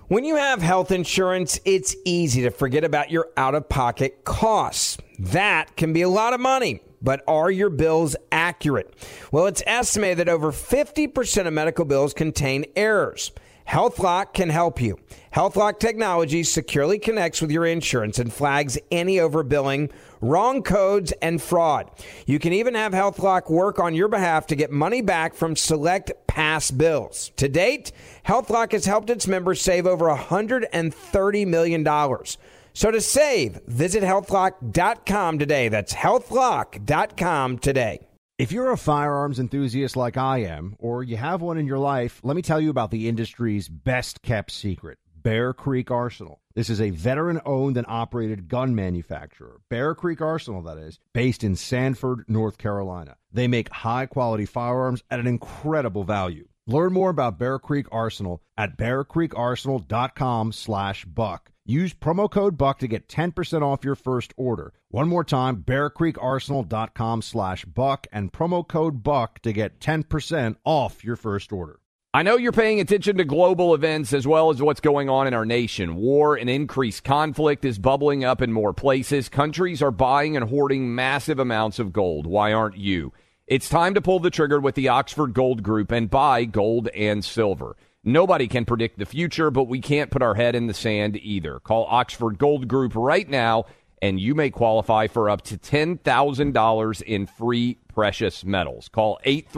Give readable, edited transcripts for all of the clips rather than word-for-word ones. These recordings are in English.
When you have health insurance, it's easy to forget about your out-of-pocket costs. That can be a lot of money, but are your bills accurate? Well, it's estimated that over 50% of medical bills contain errors. HealthLock can help you. HealthLock technology securely connects with your insurance and flags any overbilling, wrong codes, and fraud. You can even have HealthLock work on your behalf to get money back from select past bills. To date, HealthLock has helped its members save over $130 million. So to save, visit healthlock.com today. That's healthlock.com today. If you're a firearms enthusiast like I am, or you have one in your life, let me tell you about the industry's best-kept secret, Bear Creek Arsenal. This is a veteran-owned and operated gun manufacturer, Bear Creek Arsenal, that is, based in Sanford, North Carolina. They make high-quality firearms at an incredible value. Learn more about Bear Creek Arsenal at bearcreekarsenal.com/buck. Use promo code BUCK to get 10% off your first order. One more time, bearcreekarsenal.com/buck and promo code BUCK to get 10% off your first order. I know you're paying attention to global events as well as what's going on in our nation. War and increased conflict is bubbling up in more places. Countries are buying and hoarding massive amounts of gold. Why aren't you? It's time to pull the trigger with the Oxford Gold Group and buy gold and silver. Nobody can predict the future, but we can't put our head in the sand either. Call Oxford Gold Group right now, and you may qualify for up to $10,000 in free precious metals. Call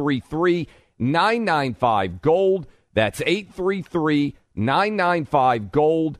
833-995-GOLD. That's 833-995-GOLD,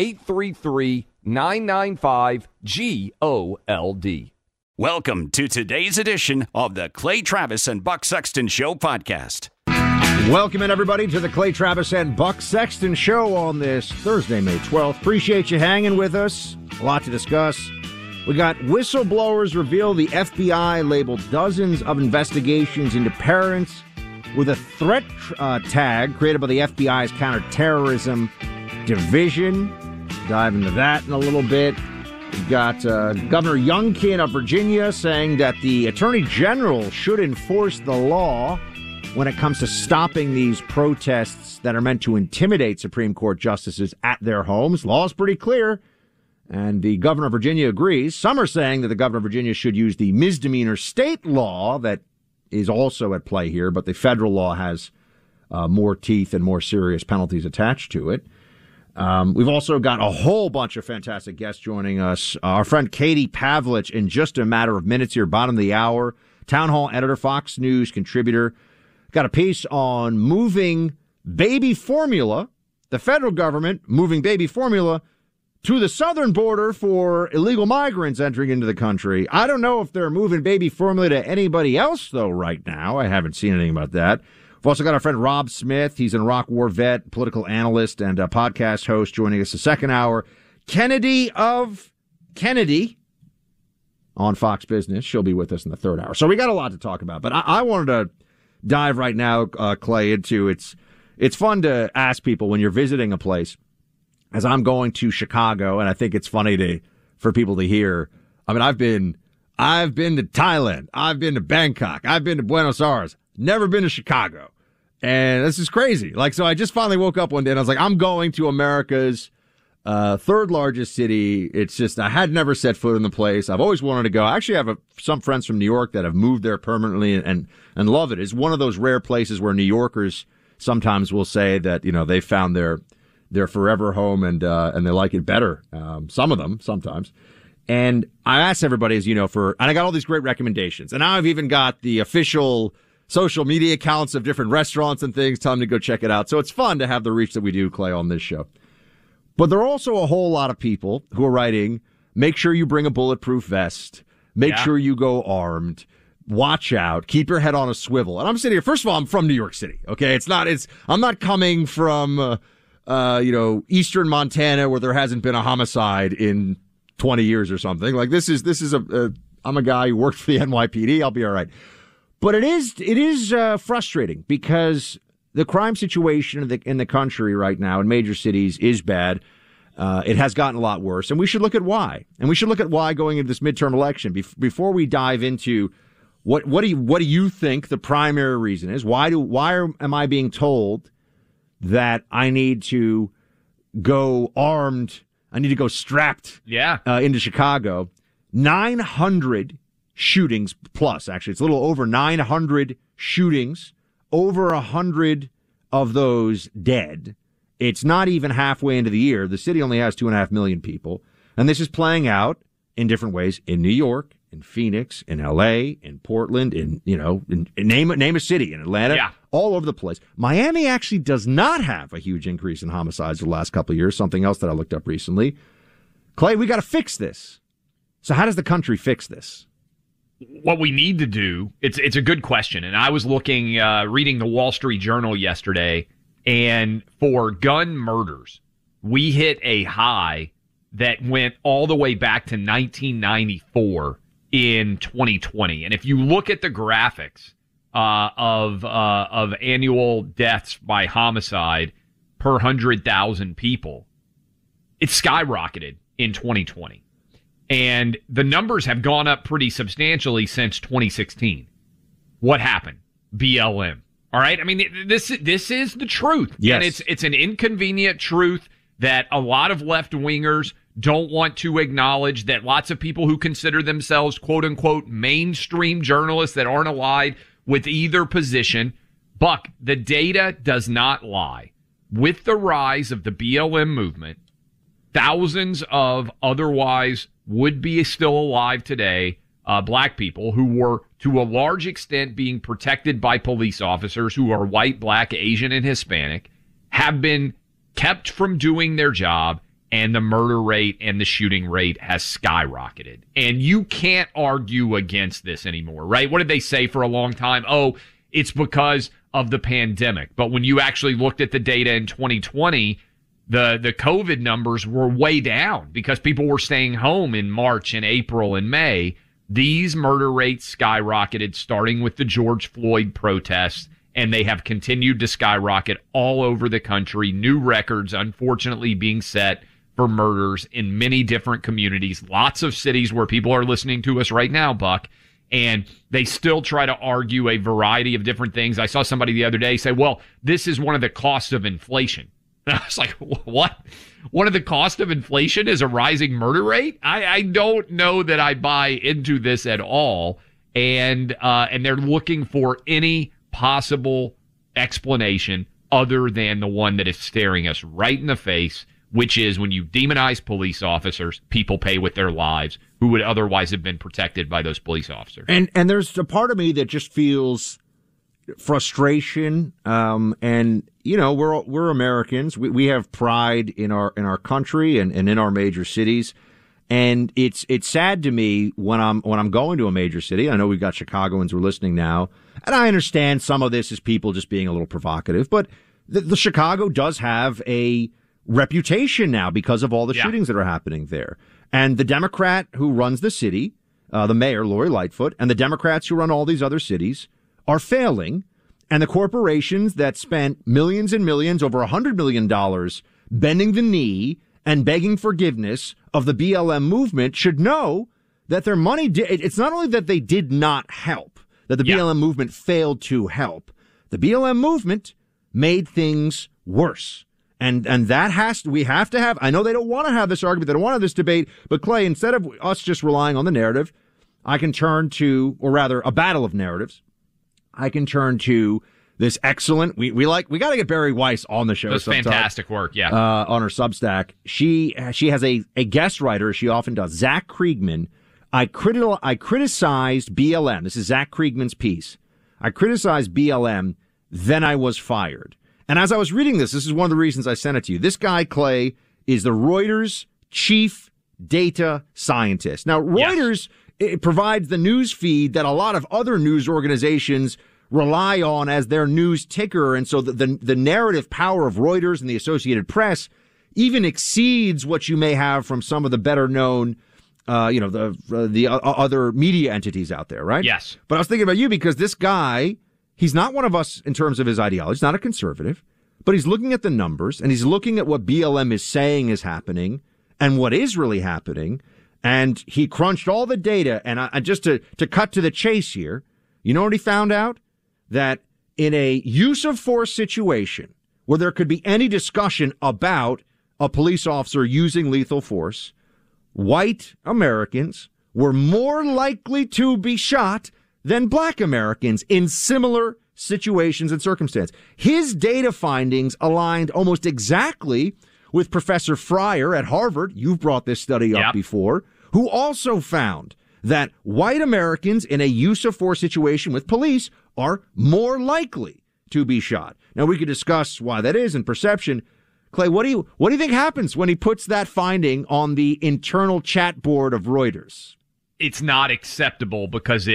833-995-GOLD. Welcome to today's edition of the Clay Travis and Buck Sexton Show podcast. Welcome in, everybody, to the Clay Travis and Buck Sexton Show on this Thursday, May 12th. Appreciate you hanging with us. A lot to discuss. We got whistleblowers reveal the FBI labeled dozens of investigations into parents with a threat tag created by the FBI's counterterrorism division. Dive into that in a little bit. We've got Governor Youngkin of Virginia saying that the Attorney General should enforce the law when it comes to stopping these protests that are meant to intimidate Supreme Court justices at their homes. Law is pretty clear, and the governor of Virginia agrees. Some are saying that the governor of Virginia should use the misdemeanor state law that is also at play here, but the federal law has more teeth and more serious penalties attached to it. We've also got a whole bunch of fantastic guests joining us. Our friend Katie Pavlich in just a matter of minutes here, bottom of the hour. Town Hall editor, Fox News contributor. Got a piece on moving baby formula, the federal government moving baby formula to the southern border for illegal migrants entering into the country. I don't know if they're moving baby formula to anybody else, though, right now. I haven't seen anything about that. We've also got our friend Rob Smith. He's an Iraq War vet, political analyst, and a podcast host joining us the second hour. Kennedy of Kennedy on Fox Business. She'll be with us in the third hour. So we got a lot to talk about, but I wanted to dive right now, Clay, into it's fun to ask people when you're visiting a place, as I'm going to Chicago, and I think it's funny for people to hear. I mean, I've been to Thailand, I've been to Bangkok, I've been to Buenos Aires, never been to Chicago, and this is crazy. Like, so I just finally woke up one day and I was like, I'm going to America's third largest city. It's just, I had never set foot in the place. I've always wanted to go. I actually have some friends from New York that have moved there permanently and love it. It's one of those rare places where New Yorkers sometimes will say that, you know, they found their forever home and they like it better. Some of them sometimes. And I asked everybody, as you know, and I got all these great recommendations. And now I've even got the official social media accounts of different restaurants and things telling me to go check it out. So it's fun to have the reach that we do, Clay, on this show. But there are also a whole lot of people who are writing, make sure you bring a bulletproof vest, make sure you go armed, watch out, keep your head on a swivel. And I'm sitting here, first of all, I'm from New York City, okay? I'm not coming from, eastern Montana where there hasn't been a homicide in 20 years or something. Like, I'm a guy who worked for the NYPD, I'll be all right. But it is frustrating because the crime situation in the country right now in major cities is bad. It has gotten a lot worse, and we should look at why. And we should look at why going into this midterm election. Before we dive into what do you think the primary reason is? Why am I being told that I need to go armed. I need to go strapped into Chicago. 900 shootings plus, actually. It's a little over 900 shootings, over 100 of those dead. It's not even halfway into the year. The city only has 2.5 million people. And this is playing out in different ways in New York, in Phoenix, in L.A., in Portland, in name a city, in Atlanta, all over the place. Miami actually does not have a huge increase in homicides the last couple of years, something else that I looked up recently. Clay, we got to fix this. So how does the country fix this? What we need to do, it's a good question. And I was reading the Wall Street Journal yesterday, and for gun murders, we hit a high that went all the way back to 1994 in 2020. And if you look at the graphics of annual deaths by homicide per 100,000 people, it's skyrocketed in 2020. And the numbers have gone up pretty substantially since 2016. What happened? BLM. All right? I mean, this is the truth. Yes. And it's an inconvenient truth that a lot of left-wingers don't want to acknowledge, that lots of people who consider themselves, quote-unquote, mainstream journalists that aren't allied with either position. Buck, the data does not lie. With the rise of the BLM movement, thousands of otherwise would be still alive today, black people who were to a large extent being protected by police officers who are white, black, Asian, and Hispanic, have been kept from doing their job, and the murder rate and the shooting rate has skyrocketed. And you can't argue against this anymore, right? What did they say for a long time? Oh, it's because of the pandemic. But when you actually looked at the data in 2020, the COVID numbers were way down because people were staying home in March and April and May. These murder rates skyrocketed starting with the George Floyd protests, and they have continued to skyrocket all over the country. New records, unfortunately, being set for murders in many different communities. Lots of cities where people are listening to us right now, Buck, and they still try to argue a variety of different things. I saw somebody the other day say, well, this is one of the costs of inflation. And I was like, what? One of the cost of inflation is a rising murder rate? I don't know that I buy into this at all. And they're looking for any possible explanation other than the one that is staring us right in the face, which is when you demonize police officers, people pay with their lives who would otherwise have been protected by those police officers. And there's a part of me that just feels frustration, and we're Americans. We have pride in our country and in our major cities, and it's sad to me when I'm going to a major city. I know we've got Chicagoans who are listening now, and I understand some of this is people just being a little provocative, but the Chicago does have a reputation now because of all the shootings that are happening there, and the Democrat who runs the city, the mayor Lori Lightfoot, and the Democrats who run all these other cities are failing, and the corporations that spent millions and millions, over $100 million, bending the knee and begging forgiveness of the BLM movement should know that their money, it's not only that they did not help, that the BLM movement failed to help. The BLM movement made things worse. And we have to have, I know they don't want to have this argument, they don't want to have this debate, but Clay, instead of us just relying on the narrative, I can turn to, or rather, a battle of narratives. I can turn to this excellent. We got to get Barry Weiss on the show. That's fantastic work. Yeah, on her Substack, she has a guest writer, as she often does, Zach Kriegman. I criticized BLM. This is Zach Kriegman's piece. I criticized BLM, then I was fired. And as I was reading this is one of the reasons I sent it to you. This guy, Clay, is the Reuters chief data scientist. Now, Reuters. It provides the news feed that a lot of other news organizations rely on as their news ticker. And so the narrative power of Reuters and the Associated Press even exceeds what you may have from some of the better known, the other media entities out there, right? Yes. But I was thinking about you because this guy, he's not one of us in terms of his ideology. He's not a conservative, but he's looking at the numbers and he's looking at what BLM is saying is happening and what is really happening. And he crunched all the data, and just to cut to the chase here, you know what he found out? That in a use of force situation where there could be any discussion about a police officer using lethal force, white Americans were more likely to be shot than black Americans in similar situations and circumstances. His data findings aligned almost exactly with Professor Fryer at Harvard. You've brought this study up before, who also found that white Americans in a use of force situation with police are more likely to be shot. Now, we could discuss why that is and perception. Clay, what do you think happens when he puts that finding on the internal chat board of Reuters? It's not acceptable because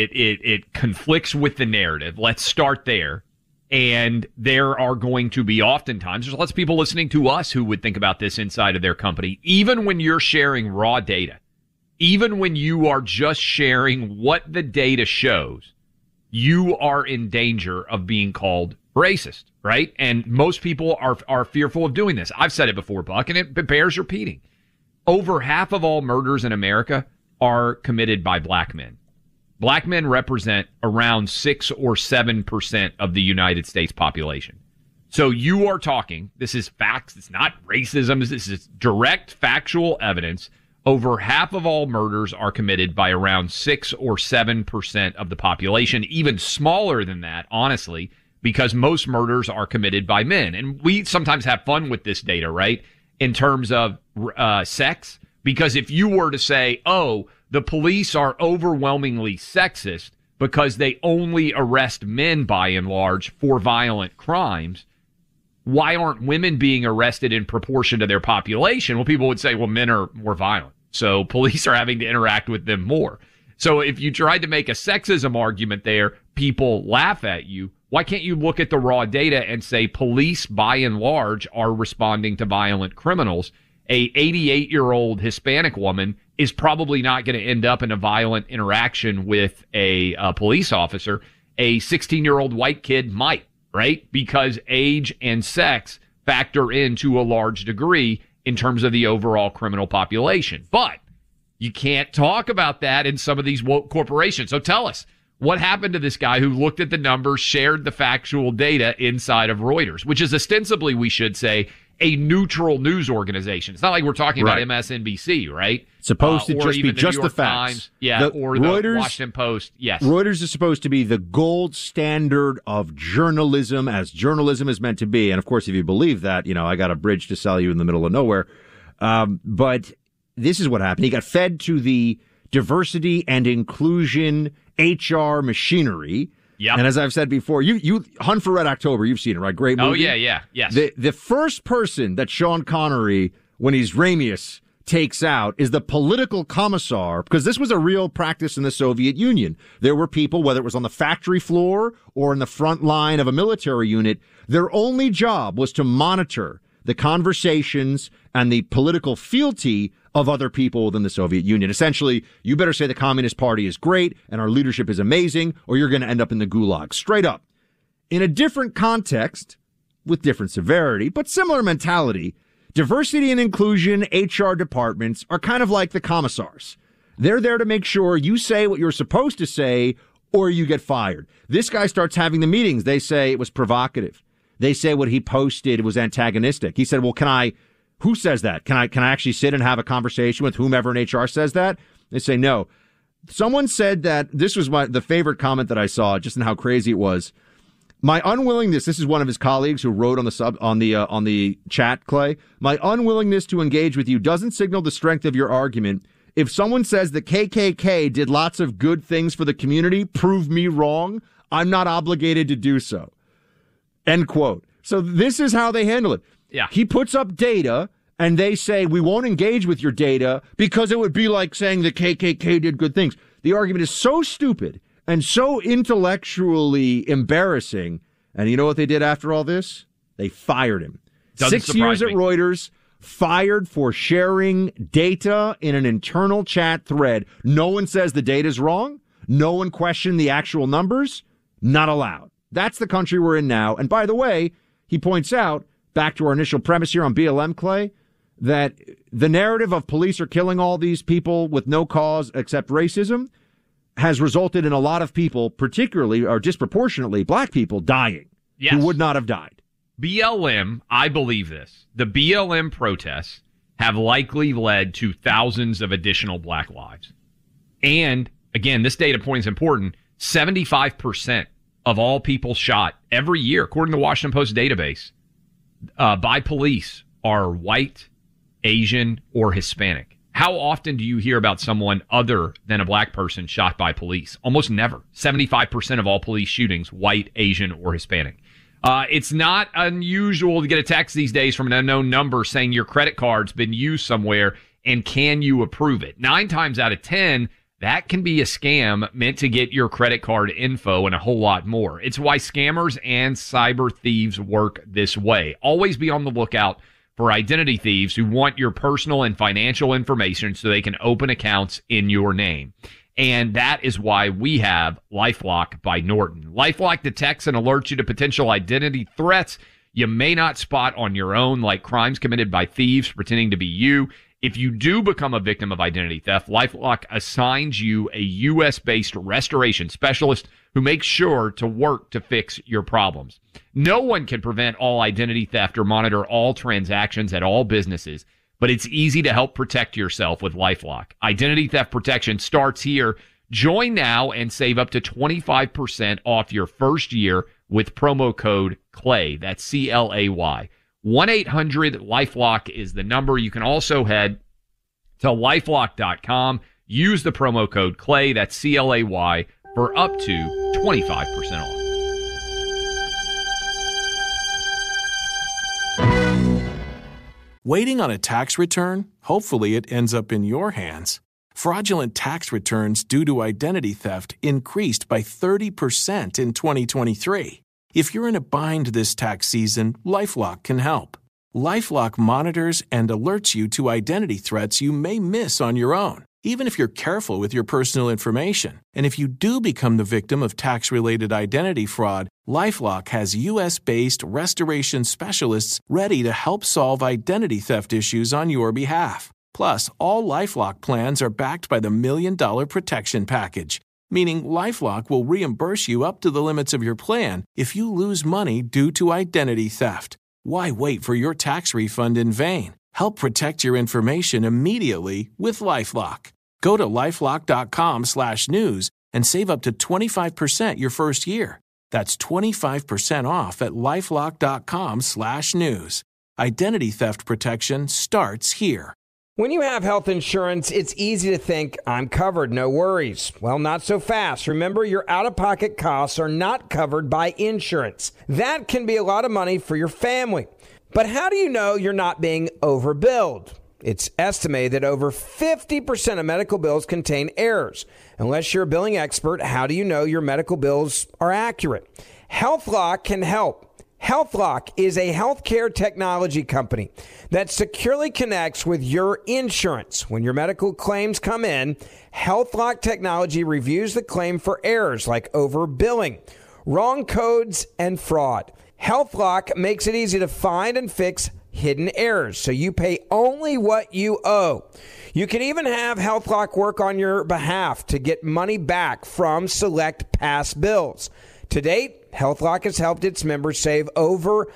it conflicts with the narrative. Let's start there. And there are going to be oftentimes, there's lots of people listening to us who would think about this inside of their company. Even when you're sharing raw data, even when you are just sharing what the data shows, you are in danger of being called racist, right? And most people are fearful of doing this. I've said it before, Buck, and it bears repeating. Over half of all murders in America are committed by black men. Black men represent around 6 or 7% of the United States population. So you are talking, this is facts, it's not racism, this is direct factual evidence. Over half of all murders are committed by around 6 or 7% of the population, even smaller than that, honestly, because most murders are committed by men. And we sometimes have fun with this data, right, in terms of sex. Because if you were to say, oh, the police are overwhelmingly sexist because they only arrest men by and large for violent crimes, why aren't women being arrested in proportion to their population? Well, people would say, well, men are more violent, so police are having to interact with them more. So if you tried to make a sexism argument there, people laugh at you. Why can't you look at the raw data and say police, by and large, are responding to violent criminals? A 88-year-old Hispanic woman is probably not going to end up in a violent interaction with a police officer. A 16-year-old white kid might, right? Because age and sex factor into a large degree in terms of the overall criminal population. But you can't talk about that in some of these woke corporations. So tell us, what happened to this guy who looked at the numbers, shared the factual data inside of Reuters, which is ostensibly, we should say, a neutral news organization. It's not like we're talking about MSNBC, right? It's supposed to just be just the facts. Times, or Reuters, the Washington Post. Yes. Reuters is supposed to be the gold standard of journalism, as journalism is meant to be. And of course, if you believe that, I got a bridge to sell you in the middle of nowhere. But this is what happened. He got fed to the diversity and inclusion HR machinery. Yep. And as I've said before, you Hunt for Red October, you've seen it, right? Great movie. Oh, yeah. Yes. The first person that Sean Connery, when he's Ramius, takes out is the political commissar, because this was a real practice in the Soviet Union. There were people, whether it was on the factory floor or in the front line of a military unit, their only job was to monitor the conversations and the political fealty of other people within the Soviet Union. Essentially, you better say the Communist Party is great and our leadership is amazing, or you're going to end up in the gulag. Straight up. In a different context, with different severity, but similar mentality, diversity and inclusion HR departments are kind of like the commissars. They're there to make sure you say what you're supposed to say or you get fired. This guy starts having the meetings. They say it was provocative. They say what he posted was antagonistic. He said, well, who says that? Can I actually sit and have a conversation with whomever in HR says that? They say no. Someone said that this was the favorite comment that I saw, just in how crazy it was. My unwillingness, this is one of his colleagues who wrote on the chat, Clay. My unwillingness to engage with you doesn't signal the strength of your argument. If someone says the KKK did lots of good things for the community, prove me wrong. I'm not obligated to do so. End quote. So this is how they handle it. Yeah. He puts up data and they say, we won't engage with your data because it would be like saying the KKK did good things. The argument is so stupid and so intellectually embarrassing. And you know what they did after all this? They fired him. 6 years at Reuters, fired for sharing data in an internal chat thread. No one says the data's wrong. No one questioned the actual numbers. Not allowed. That's the country we're in now. And by the way, he points out, back to our initial premise here on BLM, Clay, that the narrative of police are killing all these people with no cause except racism has resulted in a lot of people, particularly or disproportionately black people, dying who would not have died. BLM, I believe this. The BLM protests have likely led to thousands of additional black lives. And again, this data point is important. 75% of all people shot every year, according to the Washington Post database, by police are white, Asian, or Hispanic. How often do you hear about someone other than a black person shot by police? Almost never. 75% of all police shootings, white, Asian, or Hispanic. It's not unusual to get a text these days from an unknown number saying your credit card's been used somewhere and can you approve it? 9 times out of 10, that can be a scam meant to get your credit card info and a whole lot more. It's why scammers and cyber thieves work this way. Always be on the lookout for identity thieves who want your personal and financial information so they can open accounts in your name. And that is why we have LifeLock by Norton. LifeLock detects and alerts you to potential identity threats you may not spot on your own, like crimes committed by thieves pretending to be you. If you do become a victim of identity theft, LifeLock assigns you a U.S.-based restoration specialist who makes sure to work to fix your problems. No one can prevent all identity theft or monitor all transactions at all businesses, but it's easy to help protect yourself with LifeLock. Identity theft protection starts here. Join now and save up to 25% off your first year with promo code CLAY. That's C-L-A-Y. 1-800-LifeLock is the number. You can also head to LifeLock.com. Use the promo code CLAY, that's C-L-A-Y, for up to 25% off. Waiting on a tax return? Hopefully it ends up in your hands. Fraudulent tax returns due to identity theft increased by 30% in 2023. If you're in a bind this tax season, LifeLock can help. LifeLock monitors and alerts you to identity threats you may miss on your own, even if you're careful with your personal information. And if you do become the victim of tax-related identity fraud, LifeLock has U.S.-based restoration specialists ready to help solve identity theft issues on your behalf. Plus, all LifeLock plans are backed by the $1 Million Protection Package, meaning LifeLock will reimburse you up to the limits of your plan if you lose money due to identity theft. Why wait for your tax refund in vain? Help protect your information immediately with LifeLock. Go to LifeLock.com/news and save up to 25% your first year. That's 25% off at LifeLock.com/news. Identity theft protection starts here. When you have health insurance, it's easy to think, I'm covered, no worries. Well, not so fast. Remember, your out-of-pocket costs are not covered by insurance. That can be a lot of money for your family. But how do you know you're not being overbilled? It's estimated that over 50% of medical bills contain errors. Unless you're a billing expert, how do you know your medical bills are accurate? HealthLock can help. HealthLock is a healthcare technology company that securely connects with your insurance. When your medical claims come in, HealthLock technology reviews the claim for errors like overbilling, wrong codes, and fraud. HealthLock makes it easy to find and fix hidden errors, so you pay only what you owe. You can even have HealthLock work on your behalf to get money back from select past bills. To date, HealthLock has helped its members save over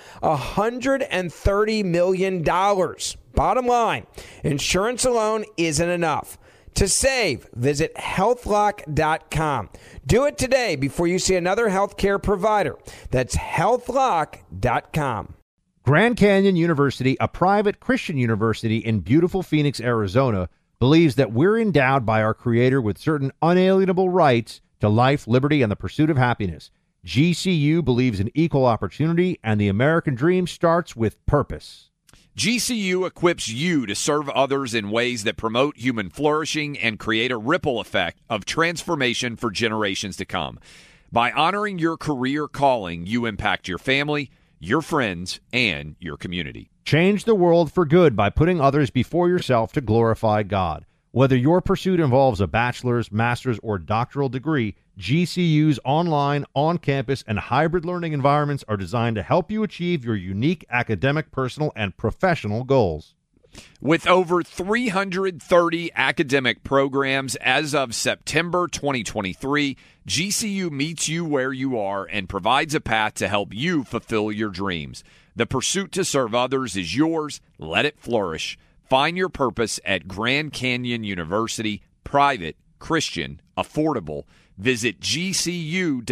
$130 million. Bottom line, insurance alone isn't enough. To save, visit healthlock.com. Do it today before you see another healthcare provider. That's healthlock.com. Grand Canyon University, a private Christian university in beautiful Phoenix, Arizona, believes that we're endowed by our Creator with certain unalienable rights to life, liberty, and the pursuit of happiness. GCU believes in equal opportunity, and the American dream starts with purpose. GCU equips you to serve others in ways that promote human flourishing and create a ripple effect of transformation for generations to come. By honoring your career calling, you impact your family, your friends, and your community. Change the world for good by putting others before yourself to glorify God. Whether your pursuit involves a bachelor's, master's, or doctoral degree, GCU's online, on-campus, and hybrid learning environments are designed to help you achieve your unique academic, personal, and professional goals. With over 330 academic programs as of September 2023, GCU meets you where you are and provides a path to help you fulfill your dreams. The pursuit to serve others is yours. Let it flourish. Find your purpose at Grand Canyon University. Private, Christian, affordable. Visit gcu.edu.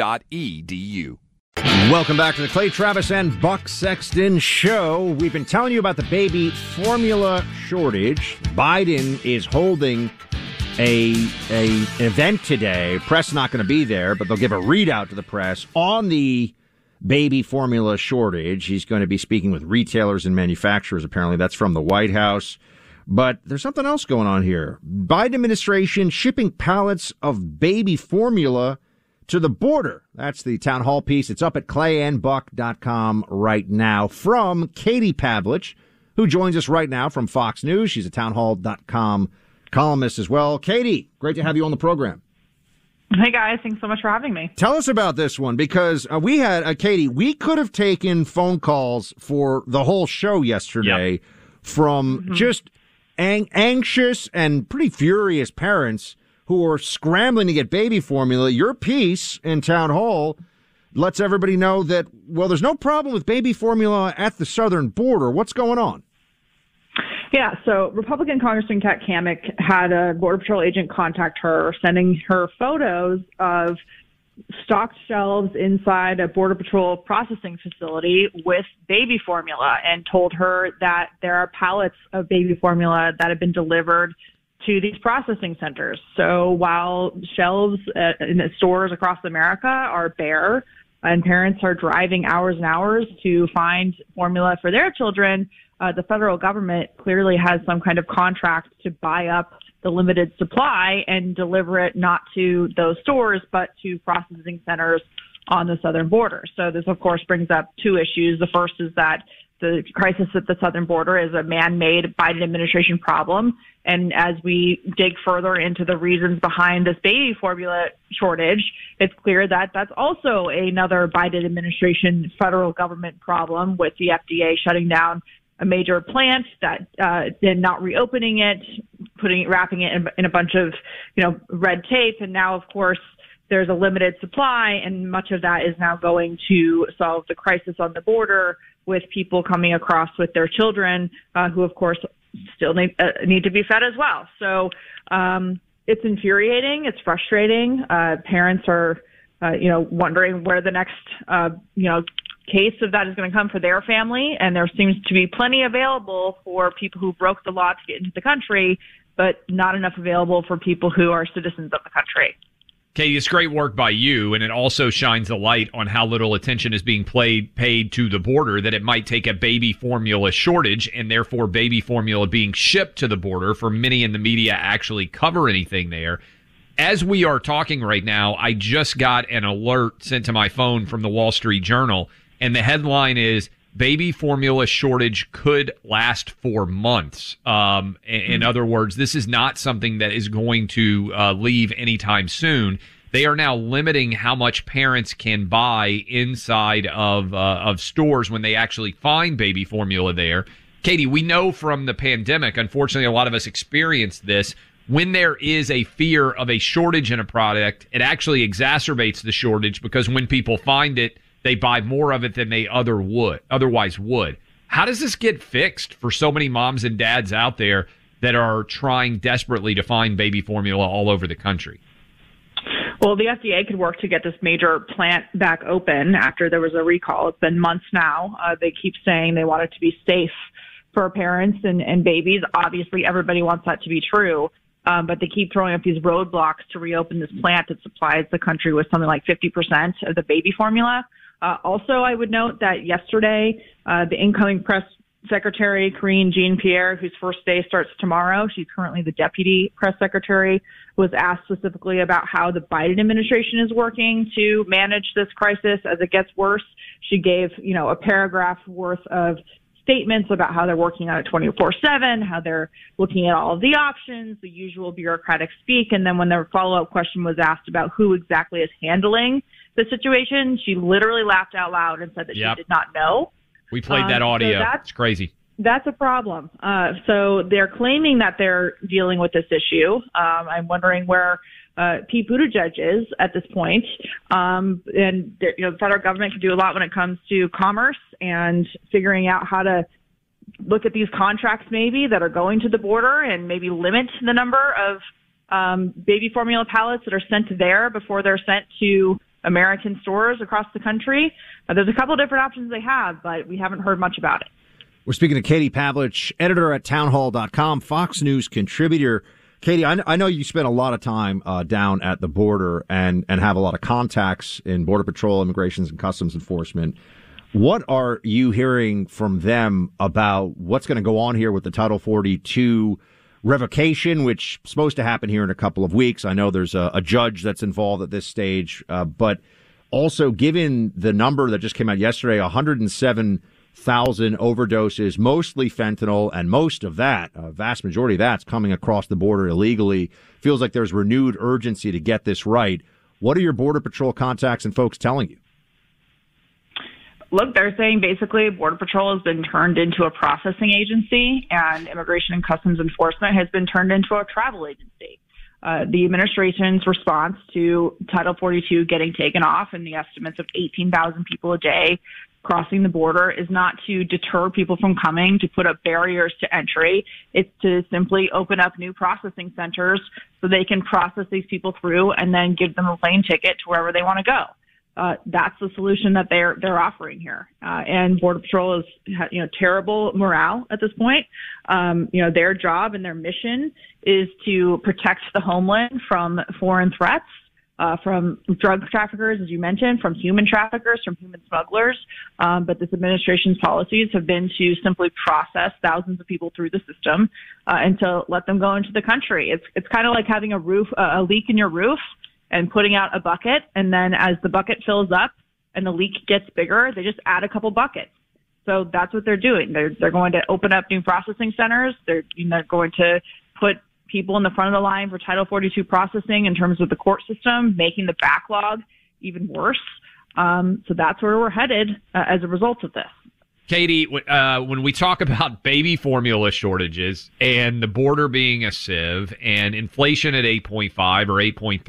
Welcome back to the Clay Travis and Buck Sexton Show. We've been telling you about the baby formula shortage. Biden is holding an event today. Press not going to be there, but they'll give a readout to the press on the baby formula shortage. He's going to be speaking with retailers and manufacturers, apparently. That's from the White House. But there's something else going on here. Biden administration shipping pallets of baby formula to the border. That's the town hall piece. It's up at clayandbuck.com right now from Katie Pavlich, who joins us right now from Fox News. She's a townhall.com columnist as well. Katie, great to have you on the program. Hey, guys. Thanks so much for having me. Tell us about this one, because we had, Katie, we could have taken phone calls for the whole show yesterday from just anxious and pretty furious parents who are scrambling to get baby formula. Your piece in Town Hall lets everybody know that, well, there's no problem with baby formula at the southern border. What's going on? Yeah, so Republican Congressman Kat Cammack had a Border Patrol agent contact her, sending her photos of stocked shelves inside a Border Patrol processing facility with baby formula, and told her that there are pallets of baby formula that have been delivered to these processing centers. So while shelves in the stores across America are bare and parents are driving hours and hours to find formula for their children, the federal government clearly has some kind of contract to buy up the limited supply and deliver it not to those stores, but to processing centers on the southern border. So this, of course, brings up two issues. The first is that the crisis at the southern border is a man-made Biden administration problem. And as we dig further into the reasons behind this baby formula shortage, it's clear that that's also another Biden administration federal government problem, with the FDA shutting down a major plant, that then not reopening it, wrapping it in a bunch of, red tape. And now, of course, there's a limited supply, and much of that is now going to solve the crisis on the border, with people coming across with their children who, of course, still need to be fed as well. So it's infuriating. It's frustrating. Parents are, wondering where the next, case of that is going to come for their family. And there seems to be plenty available for people who broke the law to get into the country, but not enough available for people who are citizens of the country. Katie, it's great work by you, and it also shines a light on how little attention is being paid to the border, that it might take a baby formula shortage and therefore baby formula being shipped to the border for many in the media actually cover anything there. As we are talking right now, I just got an alert sent to my phone from the Wall Street Journal, and the headline is, baby formula shortage could last for months. In other words, this is not something that is going to leave anytime soon. They are now limiting how much parents can buy inside of stores when they actually find baby formula there. Katie, we know from the pandemic, unfortunately, a lot of us experienced this. When there is a fear of a shortage in a product, it actually exacerbates the shortage, because when people find it, they buy more of it than they otherwise would. How does this get fixed for so many moms and dads out there that are trying desperately to find baby formula all over the country? Well, the FDA could work to get this major plant back open after there was a recall. It's been months now. They keep saying they want it to be safe for parents and babies. Obviously, everybody wants that to be true. But they keep throwing up these roadblocks to reopen this plant that supplies the country with something like 50% of the baby formula. Also, I would note that yesterday, the incoming press secretary, Karine Jean-Pierre, whose first day starts tomorrow, she's currently the deputy press secretary, was asked specifically about how the Biden administration is working to manage this crisis as it gets worse. She gave, a paragraph worth of statements about how they're working on it 24/7, how they're looking at all of the options, the usual bureaucratic speak. And then when their follow-up question was asked about who exactly is handling the situation, she literally laughed out loud and said that she did not know. We played that audio. So it's crazy. That's a problem. So they're claiming that they're dealing with this issue. I'm wondering where Pete Buttigieg is at this point. And the federal government can do a lot when it comes to commerce and figuring out how to look at these contracts maybe that are going to the border and maybe limit the number of baby formula pallets that are sent there before they're sent to American stores across the country. There's a couple of different options they have, but we haven't heard much about it. We're speaking to Katie Pavlich, editor at townhall.com, Fox News contributor. Katie, I know you spent a lot of time down at the border and have a lot of contacts in Border Patrol, Immigration and Customs Enforcement. What are you hearing from them about what's going to go on here with the Title 42 revocation, which is supposed to happen here in a couple of weeks? I know there's a judge that's involved at this stage, but also given the number that just came out yesterday, 107,000 overdoses, mostly fentanyl, and most of that, a vast majority of that's coming across the border illegally. Feels like there's renewed urgency to get this right. What are your Border Patrol contacts and folks telling you? Look, they're saying basically Border Patrol has been turned into a processing agency and Immigration and Customs Enforcement has been turned into a travel agency. The administration's response to Title 42 getting taken off and the estimates of 18,000 people a day crossing the border is not to deter people from coming, to put up barriers to entry. It's to simply open up new processing centers so they can process these people through and then give them a plane ticket to wherever they want to go. That's the solution that they're offering here. And Border Patrol is, terrible morale at this point. Their job and their mission is to protect the homeland from foreign threats, from drug traffickers, as you mentioned, from human traffickers, from human smugglers. But this administration's policies have been to simply process thousands of people through the system and to let them go into the country. It's kind of like having a leak in your roof and putting out a bucket, and then as the bucket fills up and the leak gets bigger, they just add a couple buckets. So that's what they're doing. They're going to open up new processing centers. They're going to put people in the front of the line for Title 42 processing in terms of the court system, making the backlog even worse. So that's where we're headed as a result of this. Katie, when we talk about baby formula shortages and the border being a sieve and inflation at 8.5 or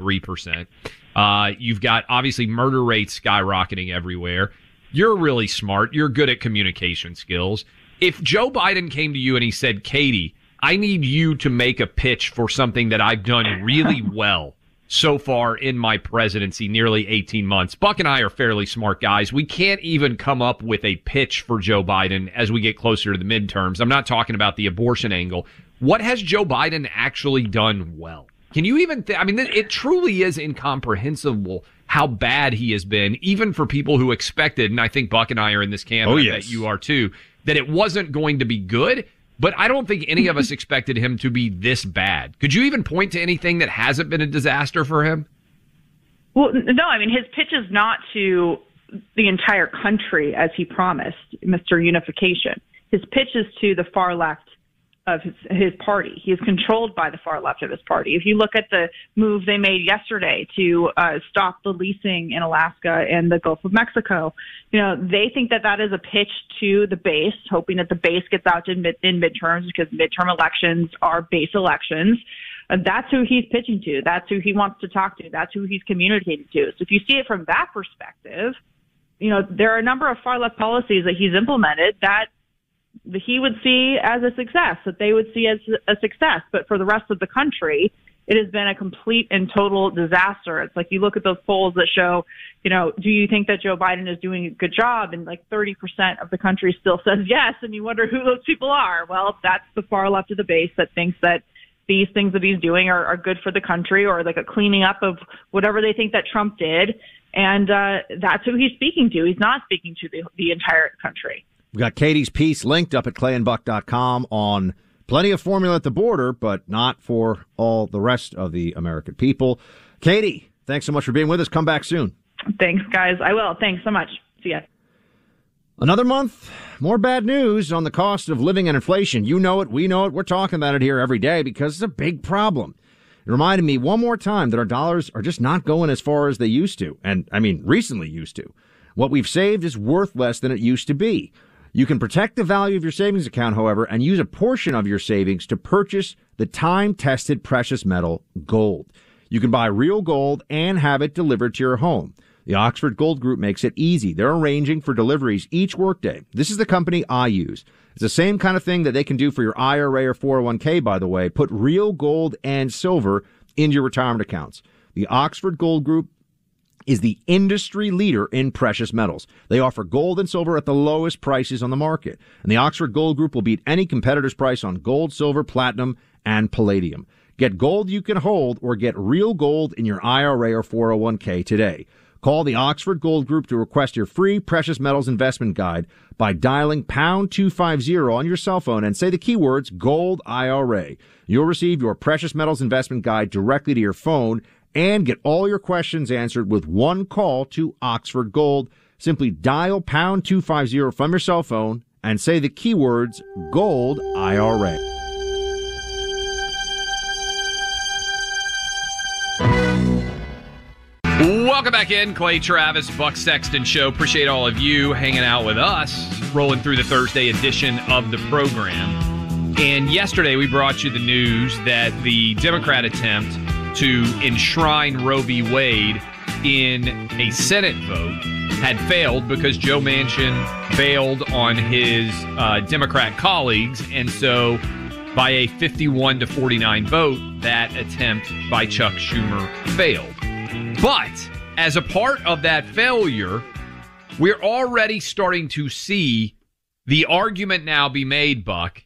8.3%, you've got obviously murder rates skyrocketing everywhere. You're really smart. You're good at communication skills. If Joe Biden came to you and he said, Katie, I need you to make a pitch for something that I've done really well so far in my presidency, nearly 18 months. Buck and I are fairly smart guys. We can't even come up with a pitch for Joe Biden as we get closer to the midterms. I'm not talking about the abortion angle. What has Joe Biden actually done well? Can you even it truly is incomprehensible how bad he has been, even for people who expected, and I think Buck and I are in this camp, I bet you are too, that it wasn't going to be good. But I don't think any of us expected him to be this bad. Could you even point to anything that hasn't been a disaster for him? Well, no, his pitch is not to the entire country, as he promised, Mr. Unification. His pitch is to the far left of his party. He is controlled by the far left of his party. If you look at the move they made yesterday to stop the leasing in Alaska and the Gulf of Mexico, they think that is a pitch to the base, hoping that the base gets out in midterms because midterm elections are base elections. That's who he's pitching to. That's who he wants to talk to. That's who he's communicating to. So if you see it from that perspective, there are a number of far left policies that he's implemented that he would see as a success, that they would see as a success. But for the rest of the country, it has been a complete and total disaster. It's like you look at those polls that show, do you think that Joe Biden is doing a good job? And like 30% of the country still says yes. And you wonder who those people are. Well, that's the far left of the base that thinks that these things that he's doing are good for the country, or like a cleaning up of whatever they think that Trump did. And that's who he's speaking to. He's not speaking to the entire country. We've got Katie's piece linked up at clayandbuck.com on plenty of formula at the border, but not for all the rest of the American people. Katie, thanks so much for being with us. Come back soon. Thanks, guys. I will. Thanks so much. See ya. Another month, more bad news on the cost of living and inflation. You know it. We know it. We're talking about it here every day because it's a big problem. It reminded me one more time that our dollars are just not going as far as they used to. And recently used to. What we've saved is worth less than it used to be. You can protect the value of your savings account, however, and use a portion of your savings to purchase the time-tested precious metal gold. You can buy real gold and have it delivered to your home. The Oxford Gold Group makes it easy. They're arranging for deliveries each workday. This is the company I use. It's the same kind of thing that they can do for your IRA or 401k, by the way. Put real gold and silver into your retirement accounts. The Oxford Gold Group is the industry leader in precious metals. They offer gold and silver at the lowest prices on the market. And the Oxford Gold Group will beat any competitor's price on gold, silver, platinum, and palladium. Get gold you can hold or get real gold in your IRA or 401k today. Call the Oxford Gold Group to request your free precious metals investment guide by dialing pound 250 on your cell phone and say the keywords Gold IRA. You'll receive your precious metals investment guide directly to your phone and get all your questions answered with one call to Oxford Gold. Simply dial pound 250 from your cell phone and say the keywords Gold IRA. Welcome back in, Clay Travis, Buck Sexton Show. Appreciate all of you hanging out with us, rolling through the Thursday edition of the program. And yesterday we brought you the news that the Democrat attempt to enshrine Roe v. Wade in a Senate vote had failed because Joe Manchin bailed on his Democrat colleagues. And so by a 51-49 vote, that attempt by Chuck Schumer failed. But as a part of that failure, we're already starting to see the argument now be made, Buck,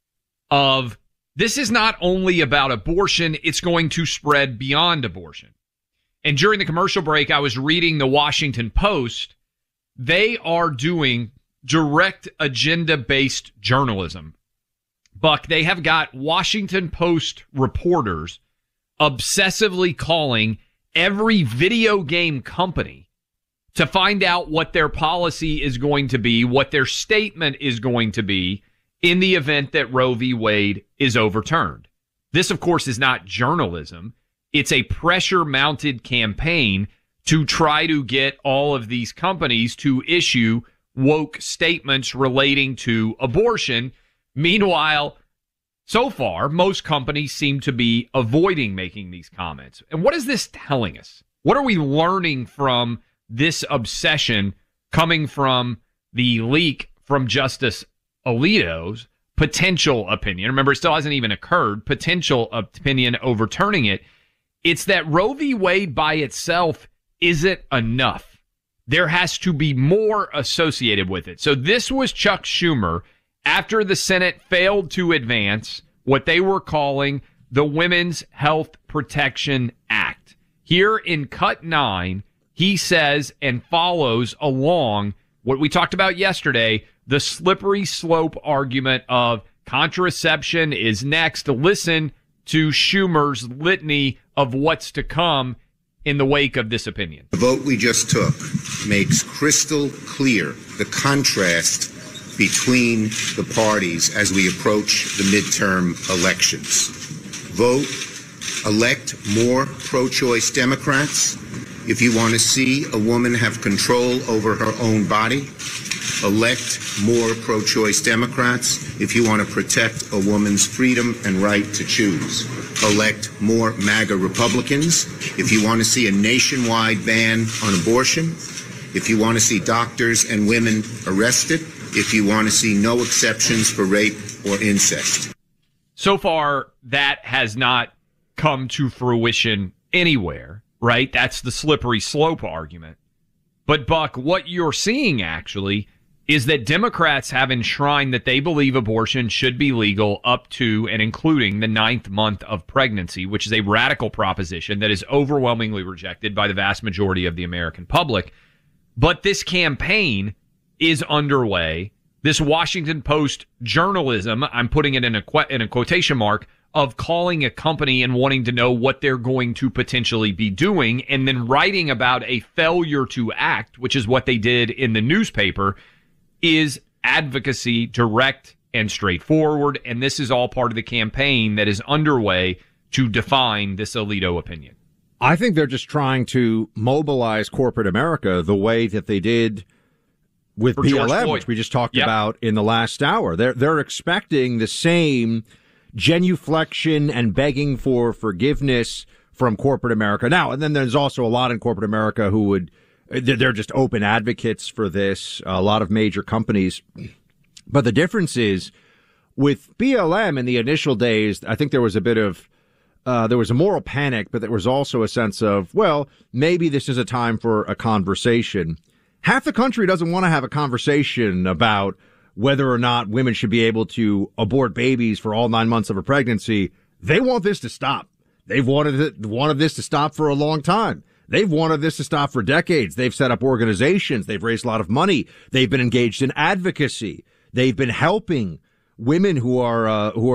of this is not only about abortion, it's going to spread beyond abortion. And during the commercial break, I was reading the Washington Post. They are doing direct agenda-based journalism. Buck, they have got Washington Post reporters obsessively calling every video game company to find out what their policy is going to be, what their statement is going to be in the event that Roe v. Wade is overturned. This, of course, is not journalism. It's a pressure-mounted campaign to try to get all of these companies to issue woke statements relating to abortion. Meanwhile, so far, most companies seem to be avoiding making these comments. And what is this telling us? What are we learning from this obsession coming from the leak from Justice Alito's potential opinion? Remember, it still hasn't even occurred. Potential opinion overturning it. It's that Roe v. Wade by itself isn't enough. There has to be more associated with it. So this was Chuck Schumer after the Senate failed to advance what they were calling the Women's Health Protection Act. Here in Cut 9, he says and follows along what we talked about yesterday, the slippery slope argument of contraception is next. Listen to Schumer's litany of what's to come in the wake of this opinion. The vote we just took makes crystal clear the contrast between the parties as we approach the midterm elections. Vote, elect more pro-choice Democrats. If you want to see a woman have control over her own body, elect more pro-choice Democrats. If you want to protect a woman's freedom and right to choose, elect more MAGA Republicans. If you want to see a nationwide ban on abortion, if you want to see doctors and women arrested, if you want to see no exceptions for rape or incest. So far, that has not come to fruition anywhere, right? That's the slippery slope argument. But, Buck, what you're seeing actually is that Democrats have enshrined that they believe abortion should be legal up to and including the 9th month of pregnancy, which is a radical proposition that is overwhelmingly rejected by the vast majority of the American public. But this campaign is underway. This Washington Post journalism, I'm putting it in a quotation mark, of calling a company and wanting to know what they're going to potentially be doing, and then writing about a failure to act, which is what they did in the newspaper, is advocacy, direct and straightforward. And this is all part of the campaign that is underway to define this Alito opinion. I think they're just trying to mobilize corporate America the way that they did with BLM, which we just talked Yep. about in the last hour. They're expecting the same genuflection and begging for forgiveness from corporate America. Now, and then there's also a lot in corporate America who would, they're just open advocates for this, a lot of major companies. But the difference is with BLM in the initial days, I think there was a bit of, there was a moral panic, but there was also a sense of, well, maybe this is a time for a conversation. Half the country doesn't want to have a conversation about whether or not women should be able to abort babies for all 9 months of a pregnancy. They want this to stop. They've wanted this to stop for a long time. They've wanted this to stop for decades. They've set up organizations. They've raised a lot of money. They've been engaged in advocacy. They've been helping women who are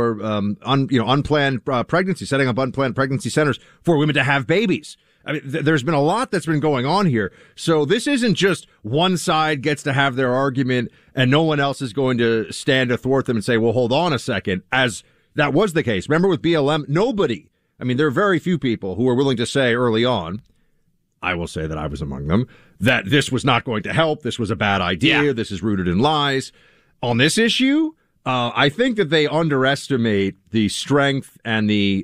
unplanned pregnancy, setting up unplanned pregnancy centers for women to have babies. I mean, there's been a lot that's been going on here. So this isn't just one side gets to have their argument and no one else is going to stand athwart them and say, well, hold on a second, as that was the case. Remember with BLM, nobody, I mean, there are very few people who were willing to say early on, I will say that I was among them, that this was not going to help. This was a bad idea. Yeah. This is rooted in lies. On this issue, I think that they underestimate the strength and the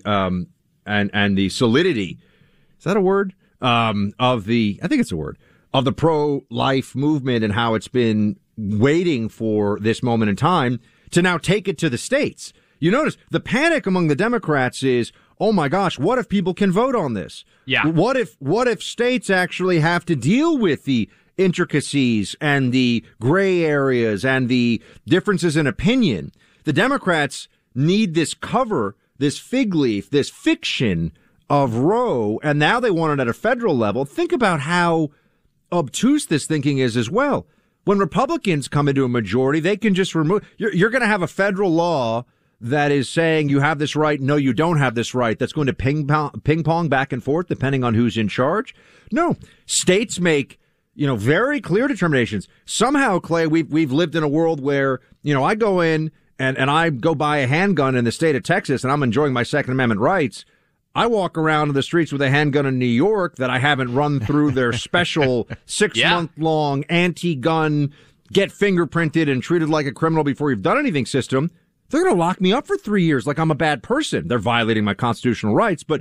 and the solidity. Is that a word? I think it's a word, of the pro-life movement and how it's been waiting for this moment in time to now take it to the states. You notice the panic among the Democrats is, oh my gosh, what if people can vote on this? Yeah. What if states actually have to deal with the intricacies and the gray areas and the differences in opinion? The Democrats need this cover, this fig leaf, this fiction of Roe, and now they want it at a federal level. Think about how obtuse this thinking is as well. When Republicans come into a majority, they can just remove. You're going to have a federal law that is saying you have this right, no, you don't have this right. That's going to ping pong back and forth depending on who's in charge. No, states make, very clear determinations. Somehow, Clay, we've lived in a world where, I go in and I go buy a handgun in the state of Texas and I'm enjoying my Second Amendment rights. I walk around the streets with a handgun in New York that I haven't run through their special 6-month-long anti-gun, get fingerprinted and treated like a criminal before you've done anything system. They're going to lock me up for 3 years like I'm a bad person. They're violating my constitutional rights, but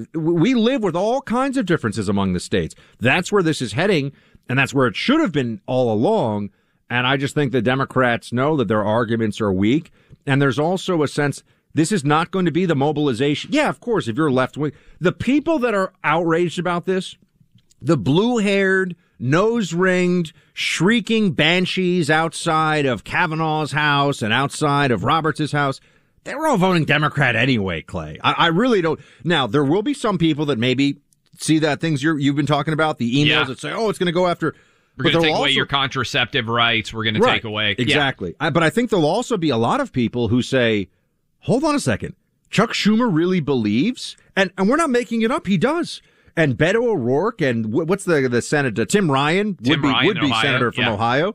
we live with all kinds of differences among the states. That's where this is heading, and that's where it should have been all along. And I just think the Democrats know that their arguments are weak, and there's also a sense this is not going to be the mobilization. Yeah, of course, if you're left wing, the people that are outraged about this, the blue-haired, nose-ringed, shrieking banshees outside of Kavanaugh's house and outside of Roberts' house, they were all voting Democrat anyway, Clay. I really don't. Now, there will be some people that maybe see that things you've been talking about, the emails that say, oh, it's going to go after. We're going to take away your contraceptive rights. We're going to take away. Exactly. Yeah. But I think there'll also be a lot of people who say, hold on a second. Chuck Schumer really believes? And we're not making it up. He does. And Beto O'Rourke and what's the senator? Tim Ryan would be senator from Ohio.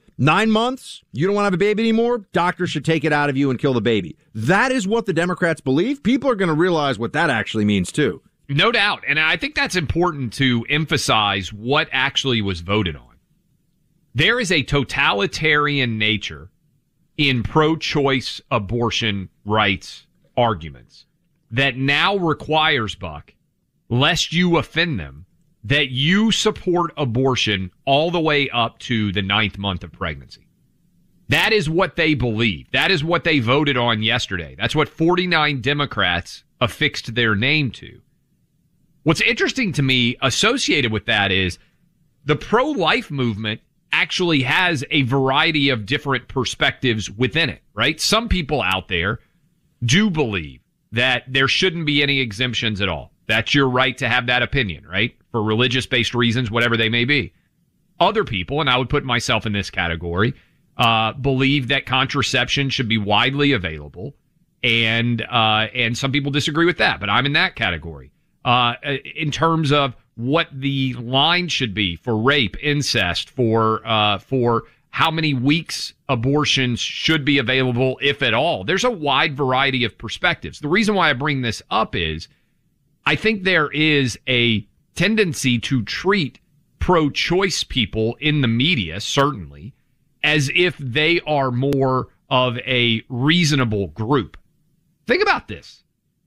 9 months. You don't want to have a baby anymore. Doctors should take it out of you and kill the baby. That is what the Democrats believe. People are going to realize what that actually means too. No doubt. And I think that's important to emphasize what actually was voted on. There is a totalitarian nature in pro-choice abortion rights arguments that now requires, Buck, lest you offend them, that you support abortion all the way up to the 9th month of pregnancy. That is what they believe. That is what they voted on yesterday. That's what 49 Democrats affixed their name to. What's interesting to me associated with that is the pro-life movement actually has a variety of different perspectives within it, right? Some people out there do believe that there shouldn't be any exemptions at all. That's your right to have that opinion, right? For religious-based reasons, whatever they may be. Other people, and I would put myself in this category, believe that contraception should be widely available, and some people disagree with that, but I'm in that category. In terms of what the line should be for rape, incest, for how many weeks abortions should be available, if at all. There's a wide variety of perspectives. The reason why I bring this up is I think there is a tendency to treat pro-choice people in the media, certainly, as if they are more of a reasonable group. Think about this.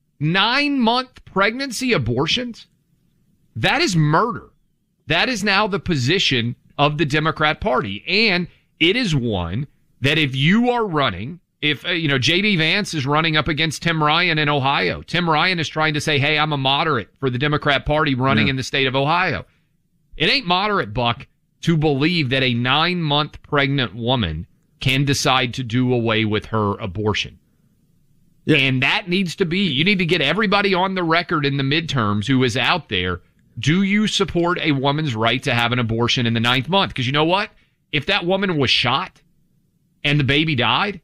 9-month pregnancy abortions, that is murder. That is now the position of the Democrat Party. And it is one that if you are running, if J.D. Vance is running up against Tim Ryan in Ohio, Tim Ryan is trying to say, hey, I'm a moderate for the Democrat Party running in the state of Ohio. It ain't moderate, Buck, to believe that a 9-month pregnant woman can decide to do away with her abortion. Yeah. And that needs to be, you need to get everybody on the record in the midterms who is out there. Do you support a woman's right to have an abortion in the 9th month? Because you know what? If that woman was shot and the baby died,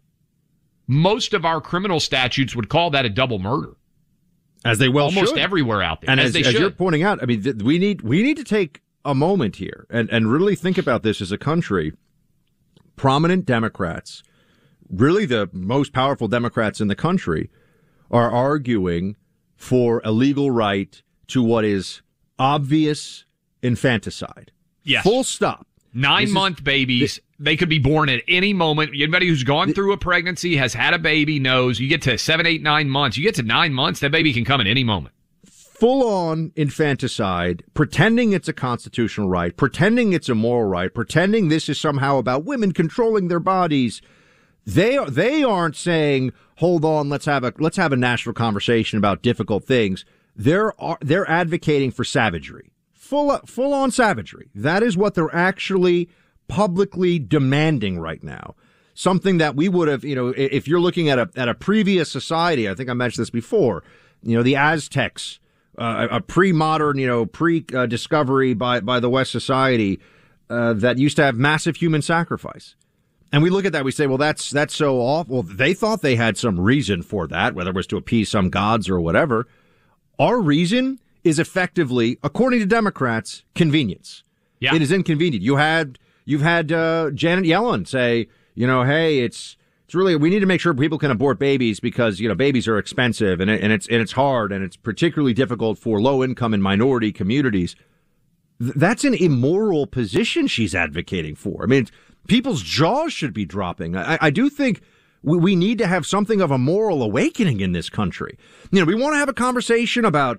most of our criminal statutes would call that a double murder. As they well almost should. Everywhere out there. And as you're pointing out, I mean, we need to take a moment here and really think about this as a country. Prominent Democrats, really the most powerful Democrats in the country, are arguing for a legal right to what is obvious infanticide. Yes. Full stop. 9-month babies, they could be born at any moment. Anybody who's gone through a pregnancy, has had a baby, knows you get to 7, 8, 9 months. You get to 9 months, that baby can come at any moment. Full-on infanticide, pretending it's a constitutional right, pretending it's a moral right, pretending this is somehow about women controlling their bodies. They aren't saying, hold on, let's have a national conversation about difficult things. They're advocating for savagery. Full-on savagery. That is what they're actually publicly demanding right now. Something that we would have, if you're looking at a previous society, I think I mentioned this before, the Aztecs, a pre-modern, pre-discovery by the West society that used to have massive human sacrifice. And we look at that, we say, well, that's so awful. Well, they thought they had some reason for that, whether it was to appease some gods or whatever. Our reason is effectively, according to Democrats, convenience. Yeah. It is inconvenient. You've had Janet Yellen say, hey, it's really, we need to make sure people can abort babies because, babies are expensive and it's hard and it's particularly difficult for low income and minority communities. That's an immoral position she's advocating for. I mean, people's jaws should be dropping. I do think we need to have something of a moral awakening in this country. We want to have a conversation about,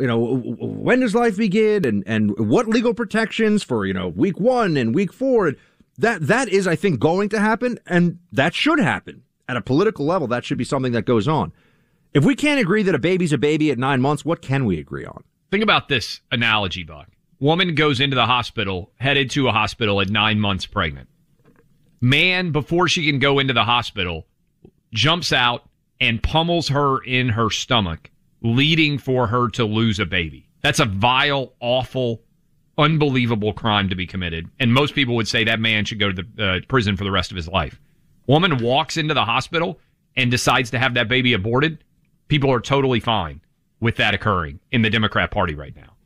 when does life begin and what legal protections for, week 1 and week 4. That is, I think, going to happen, and that should happen. At a political level, that should be something that goes on. If we can't agree that a baby's a baby at 9 months, what can we agree on? Think about this analogy, Buck. Woman goes into the hospital, headed to a hospital at 9 months pregnant. Man, before she can go into the hospital, jumps out and pummels her in her stomach, leading for her to lose a baby. That's a vile, awful, unbelievable crime to be committed. And most people would say that man should go to the prison for the rest of his life. Woman walks into the hospital and decides to have that baby aborted. People are totally fine with that occurring in the Democrat Party right now.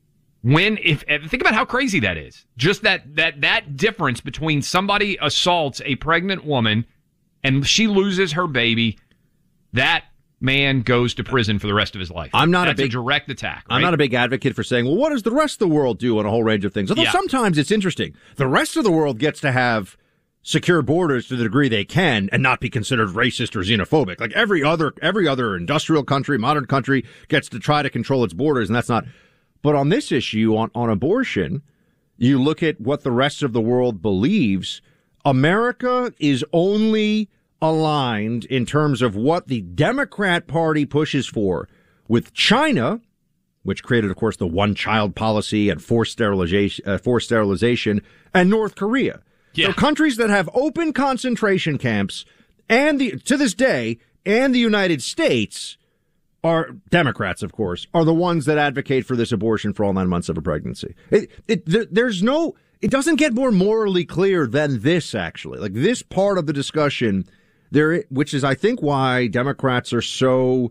Think about how crazy that is. Just that difference between somebody assaults a pregnant woman and she loses her baby, that man goes to prison for the rest of his life. That's a direct attack. Right? I'm not a big advocate for saying, well, what does the rest of the world do on a whole range of things? Although sometimes it's interesting. The rest of the world gets to have secure borders to the degree they can and not be considered racist or xenophobic. Like every other industrial country, modern country gets to try to control its borders, and that's not. But on this issue, on abortion, you look at what the rest of the world believes. America is only aligned in terms of what the Democrat Party pushes for with China, which created, of course, the one-child policy and forced sterilization, and North Korea. Yeah. So countries that have open concentration camps and to this day, and the United States are Democrats, of course, are the ones that advocate for this abortion for all 9 months of a pregnancy. It doesn't get more morally clear than this, actually. Like this part of the discussion there, which is, I think, why Democrats are so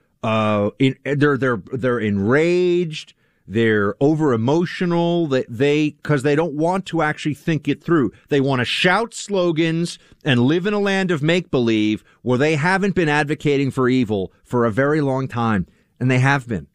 they're enraged, they're over emotional, because they don't want to actually think it through. They want to shout slogans and live in a land of make believe where they haven't been advocating for evil for a very long time, and they have been.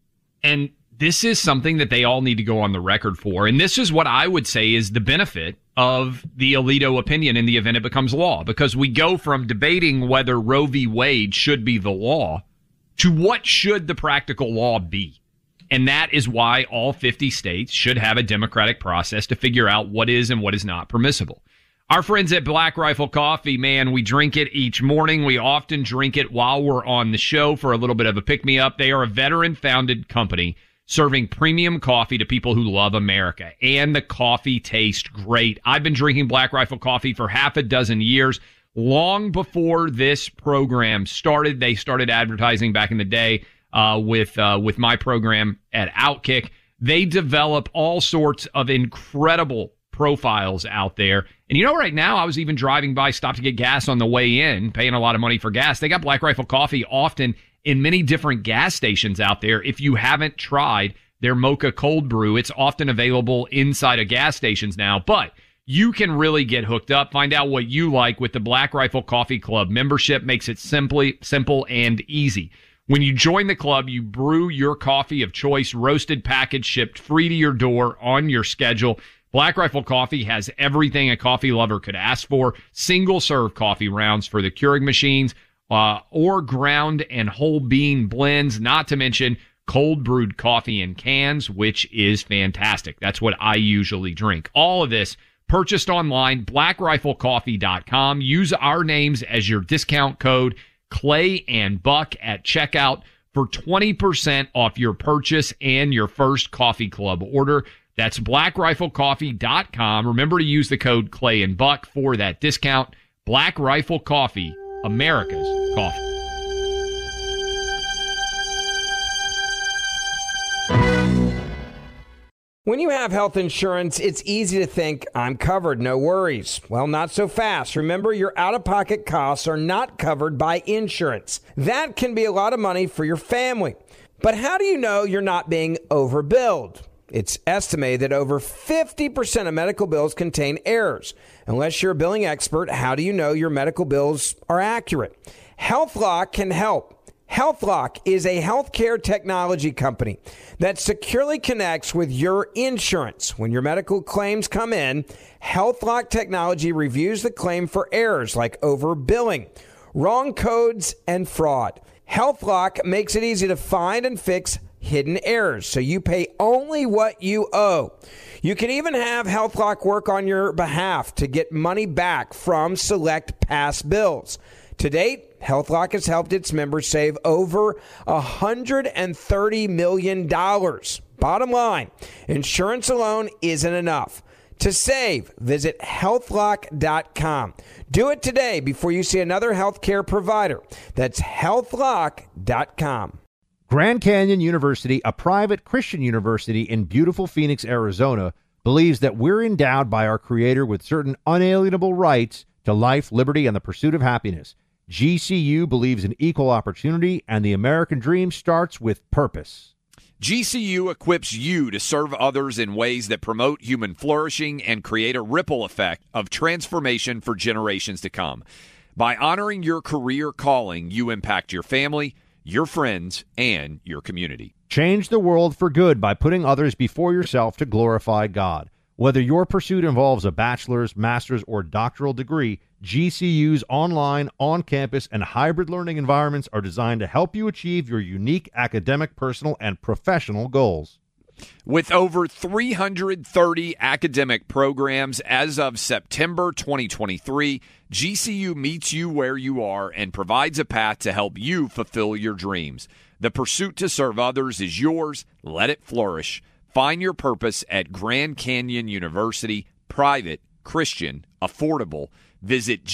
And this is something that they all need to go on the record for. And this is what I would say is the benefit of the Alito opinion in the event it becomes law, because we go from debating whether Roe v. Wade should be the law to what should the practical law be. And that is why all 50 states should have a democratic process to figure out what is and what is not permissible. Our friends at Black Rifle Coffee, man, we drink it each morning. We often drink it while we're on the show for a little bit of a pick-me-up. They are a veteran-founded company serving premium coffee to people who love America. And the coffee tastes great. I've been drinking Black Rifle Coffee for half a dozen years. Long before this program started, they started advertising back in the day with my program at Outkick. They develop all sorts of incredible profiles out there. And you know, right now, I was even driving by, stopped to get gas on the way in, paying a lot of money for gas. They got Black Rifle Coffee often in many different gas stations out there. If you haven't tried their Mocha Cold Brew, it's often available inside of gas stations now. But you can really get hooked up. Find out what you like with the Black Rifle Coffee Club. Membership makes it simple and easy. When you join the club, you brew your coffee of choice, roasted, packaged, shipped free to your door on your schedule. Black Rifle Coffee has everything a coffee lover could ask for. Single-serve coffee rounds for the Keurig machines, or ground and whole bean blends, not to mention cold brewed coffee in cans, which is fantastic. That's what I usually drink. All of this purchased online, blackriflecoffee.com. Use our names as your discount code, Clay and Buck, at checkout for 20% off your purchase and your first coffee club order. That's blackriflecoffee.com. Remember to use the code Clay and Buck for that discount. Black Rifle Coffee, America's coffee. When you have health insurance, it's easy to think, I'm covered, no worries. Well, not so fast. Remember, your out-of-pocket costs are not covered by insurance. That can be a lot of money for your family. But how do you know you're not being overbilled? It's estimated that over 50% of medical bills contain errors. Unless you're a billing expert, how do you know your medical bills are accurate? HealthLock can help. HealthLock is a healthcare technology company that securely connects with your insurance. When your medical claims come in, HealthLock technology reviews the claim for errors like overbilling, wrong codes, and fraud. HealthLock makes it easy to find and fix hidden errors, so you pay only what you owe. You can even have HealthLock work on your behalf to get money back from select past bills. To date, HealthLock has helped its members save over $130 million. Bottom line, insurance alone isn't enough. To save, visit healthlock.com. Do it today before you see another healthcare provider. That's healthlock.com. Grand Canyon University, a private Christian university in beautiful Phoenix, Arizona, believes that we're endowed by our Creator with certain unalienable rights to life, liberty, and the pursuit of happiness. GCU believes in equal opportunity, and the American dream starts with purpose. GCU equips you to serve others in ways that promote human flourishing and create a ripple effect of transformation for generations to come. By honoring your career calling, you impact your family, your friends, and your community. Change the world for good by putting others before yourself to glorify God. Whether your pursuit involves a bachelor's, master's, or doctoral degree, GCU's online, on-campus, and hybrid learning environments are designed to help you achieve your unique academic, personal, and professional goals. With over 330 academic programs as of September 2023, GCU meets you where you are and provides a path to help you fulfill your dreams. The pursuit to serve others is yours. Let it flourish. Find your purpose at Grand Canyon University, private, Christian, affordable. Visit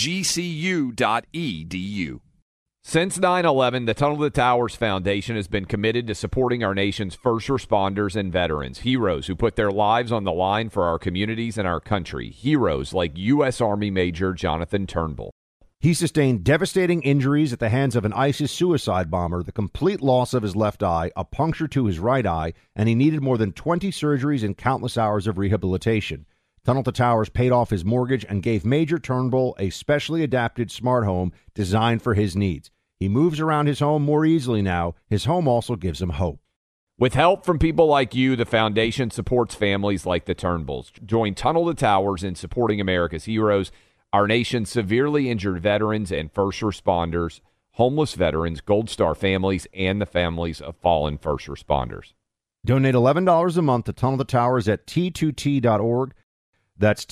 gcu.edu. Since 9/11, the Tunnel to the Towers Foundation has been committed to supporting our nation's first responders and veterans, heroes who put their lives on the line for our communities and our country, heroes like U.S. Army Major Jonathan Turnbull. He sustained devastating injuries at the hands of an ISIS suicide bomber, the complete loss of his left eye, a puncture to his right eye, and he needed more than 20 surgeries and countless hours of rehabilitation. Tunnel to Towers paid off his mortgage and gave Major Turnbull a specially adapted smart home designed for his needs. He moves around his home more easily now. His home also gives him hope. With help from people like you, the foundation supports families like the Turnbulls. Join Tunnel to Towers in supporting America's heroes, our nation's severely injured veterans and first responders, homeless veterans, Gold Star families, and the families of fallen first responders. Donate $11 a month to Tunnel the Towers at T2T.org. That's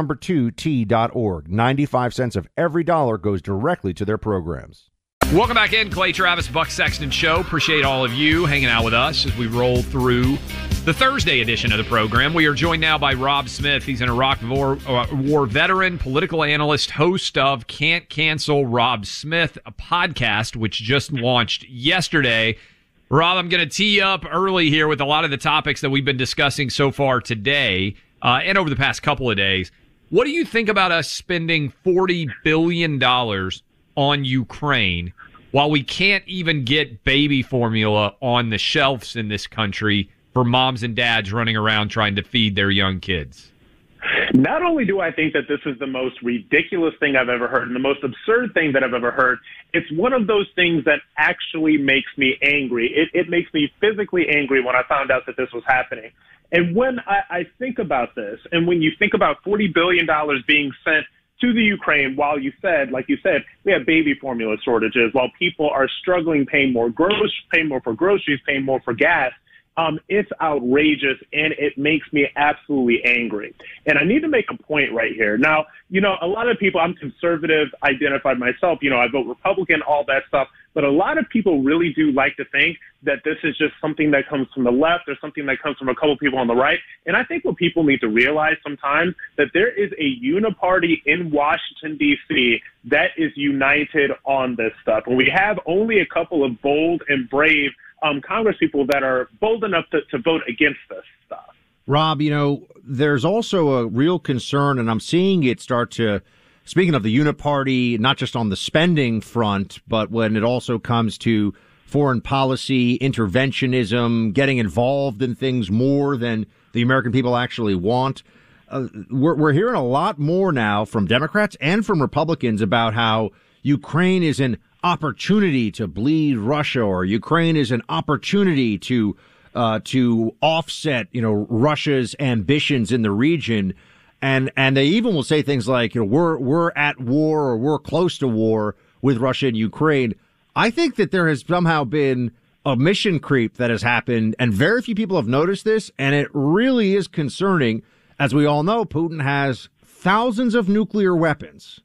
T2T.org. 95 cents of every dollar goes directly to their programs. Welcome back in, Clay Travis, Buck Sexton Show. Appreciate all of you hanging out with us as we roll through the Thursday edition of the program. We are joined now by Rob Smith. He's an Iraq War veteran, political analyst, host of Can't Cancel Rob Smith, a podcast which just launched yesterday. Rob, I'm going to tee you up early here with a lot of the topics that we've been discussing so far today and over the past couple of days. What do you think about us spending $40 billion on Ukraine while we can't even get baby formula on the shelves in this country for moms and dads running around trying to feed their young kids? Not only do I think that this is the most ridiculous thing I've ever heard and the most absurd thing that I've ever heard, it's one of those things that actually makes me angry. It makes me physically angry when I found out that this was happening. And when I think about this, and when you think about $40 billion being sent to the Ukraine, while like you said, we have baby formula shortages, while people are struggling, paying more for groceries, paying more for gas, it's outrageous, and it makes me absolutely angry. And I need to make a point right here. Now, a lot of people, I'm conservative, identified myself, I vote Republican, all that stuff, but a lot of people really do like to think that this is just something that comes from the left or something that comes from a couple people on the right. And I think what people need to realize sometimes that there is a uniparty in Washington, D.C. that is united on this stuff. And we have only a couple of bold and brave congresspeople that are bold enough to vote against this stuff. Rob, there's also a real concern, and I'm seeing it start to, speaking of the uniparty, not just on the spending front, but when it also comes to foreign policy, interventionism, getting involved in things more than the American people actually want. We're hearing a lot more now from Democrats and from Republicans about how Ukraine is an opportunity to bleed Russia, or Ukraine is an opportunity to offset, Russia's ambitions in the region. And they even will say things like, we're at war or we're close to war with Russia and Ukraine. I think that there has somehow been a mission creep that has happened, and very few people have noticed this, and it really is concerning. As we all know, Putin has thousands of nuclear weapons.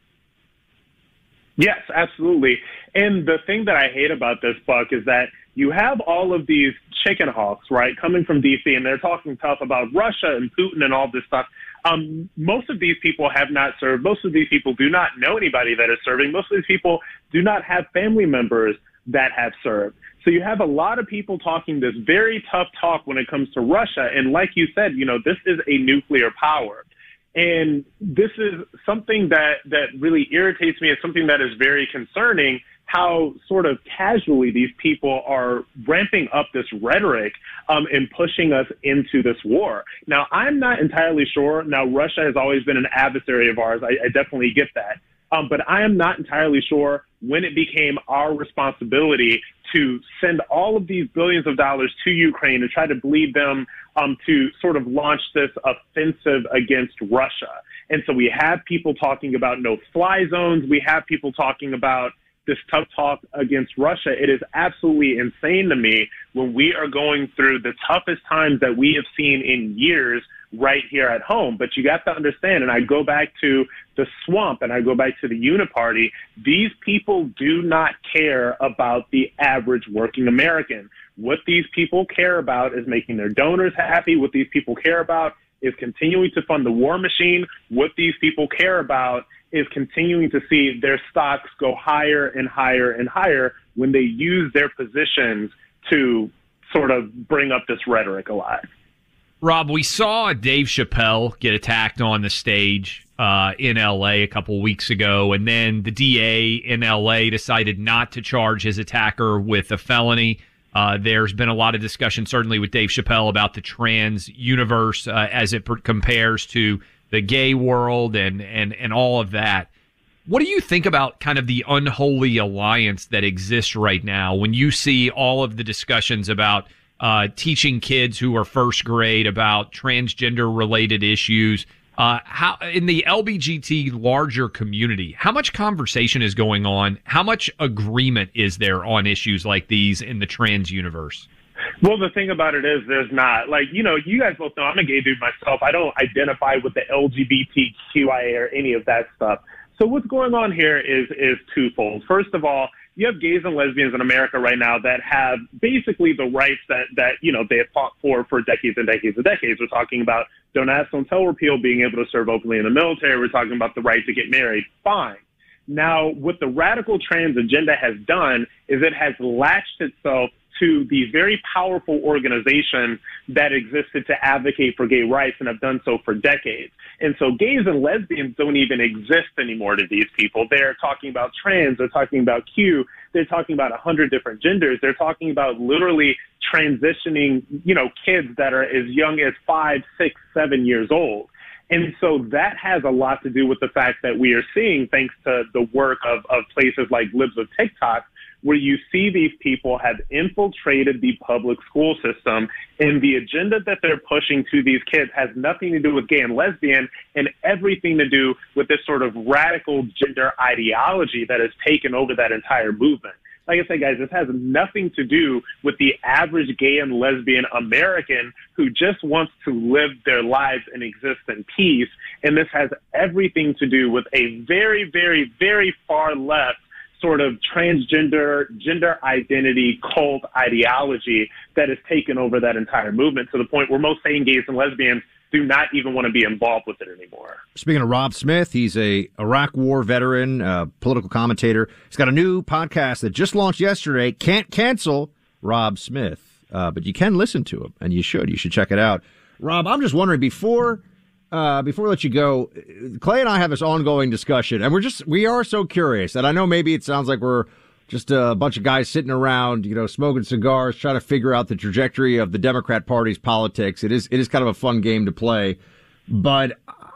Yes, absolutely. And the thing that I hate about this, Buck, is that you have all of these chicken hawks, right, coming from D.C., and they're talking tough about Russia and Putin and all this stuff. Most of these people have not served. Most of these people do not know anybody that is serving. Most of these people do not have family members that have served. So you have a lot of people talking this very tough talk when it comes to Russia. And like you said, this is a nuclear power. And this is something that really irritates me. It's something that is very concerning, how sort of casually these people are ramping up this rhetoric and pushing us into this war. Now, I'm not entirely sure. Now, Russia has always been an adversary of ours. I definitely get that. But I am not entirely sure when it became our responsibility to send all of these billions of dollars to Ukraine and try to bleed them to sort of launch this offensive against Russia. And so we have people talking about no-fly zones. We have people talking about this tough talk against Russia. It is absolutely insane to me when we are going through the toughest times that we have seen in years right here at home. But you got to understand, and I go back to the swamp and I go back to the uniparty, these people do not care about the average working American. What these people care about is making their donors happy. What these people care about is continuing to fund the war machine. What these people care about is continuing to see their stocks go higher and higher and higher when they use their positions to sort of bring up this rhetoric alive. Rob, we saw Dave Chappelle get attacked on the stage in L.A. a couple weeks ago, and then the DA in L.A. decided not to charge his attacker with a felony. There's been a lot of discussion, certainly with Dave Chappelle, about the trans universe as it compares to the gay world and all of that. What do you think about kind of the unholy alliance that exists right now when you see all of the discussions about teaching kids who are first grade about transgender related issues. How in the LBGT larger community, how much conversation is going on? How much agreement is there on issues like these in the trans universe? Well, the thing about it is there's not. Like, you guys both know I'm a gay dude myself. I don't identify with the LGBTQIA or any of that stuff. So what's going on here is twofold. First of all, you have gays and lesbians in America right now that have basically the rights that they have fought for decades and decades and decades. We're talking about don't ask, don't tell repeal, being able to serve openly in the military. We're talking about the right to get married. Fine. Now, what the radical trans agenda has done is it has latched itself to the very powerful organization that existed to advocate for gay rights and have done so for decades. And so gays and lesbians don't even exist anymore to these people. They're talking about trans, they're talking about Q, they're talking about 100 different genders. They're talking about literally transitioning, kids that are as young as 5, 6, 7 years old. And so that has a lot to do with the fact that we are seeing, thanks to the work of places like Libs of TikTok, where you see these people have infiltrated the public school system, and the agenda that they're pushing to these kids has nothing to do with gay and lesbian and everything to do with this sort of radical gender ideology that has taken over that entire movement. Like I said, guys, this has nothing to do with the average gay and lesbian American who just wants to live their lives and exist in peace. And this has everything to do with a very, very, very far left sort of transgender, gender identity cult ideology that has taken over that entire movement to the point where most sane gays and lesbians do not even want to be involved with it anymore. Speaking of Rob Smith, he's a Iraq War veteran, political commentator. He's got a new podcast that just launched yesterday. Can't cancel Rob Smith, but you can listen to him, and you should. You should check it out. Rob, I'm just wondering, before we let you go, Clay and I have this ongoing discussion, and we are so curious, and I know maybe it sounds like we're just a bunch of guys sitting around, smoking cigars, trying to figure out the trajectory of the Democrat Party's politics. It is kind of a fun game to play. But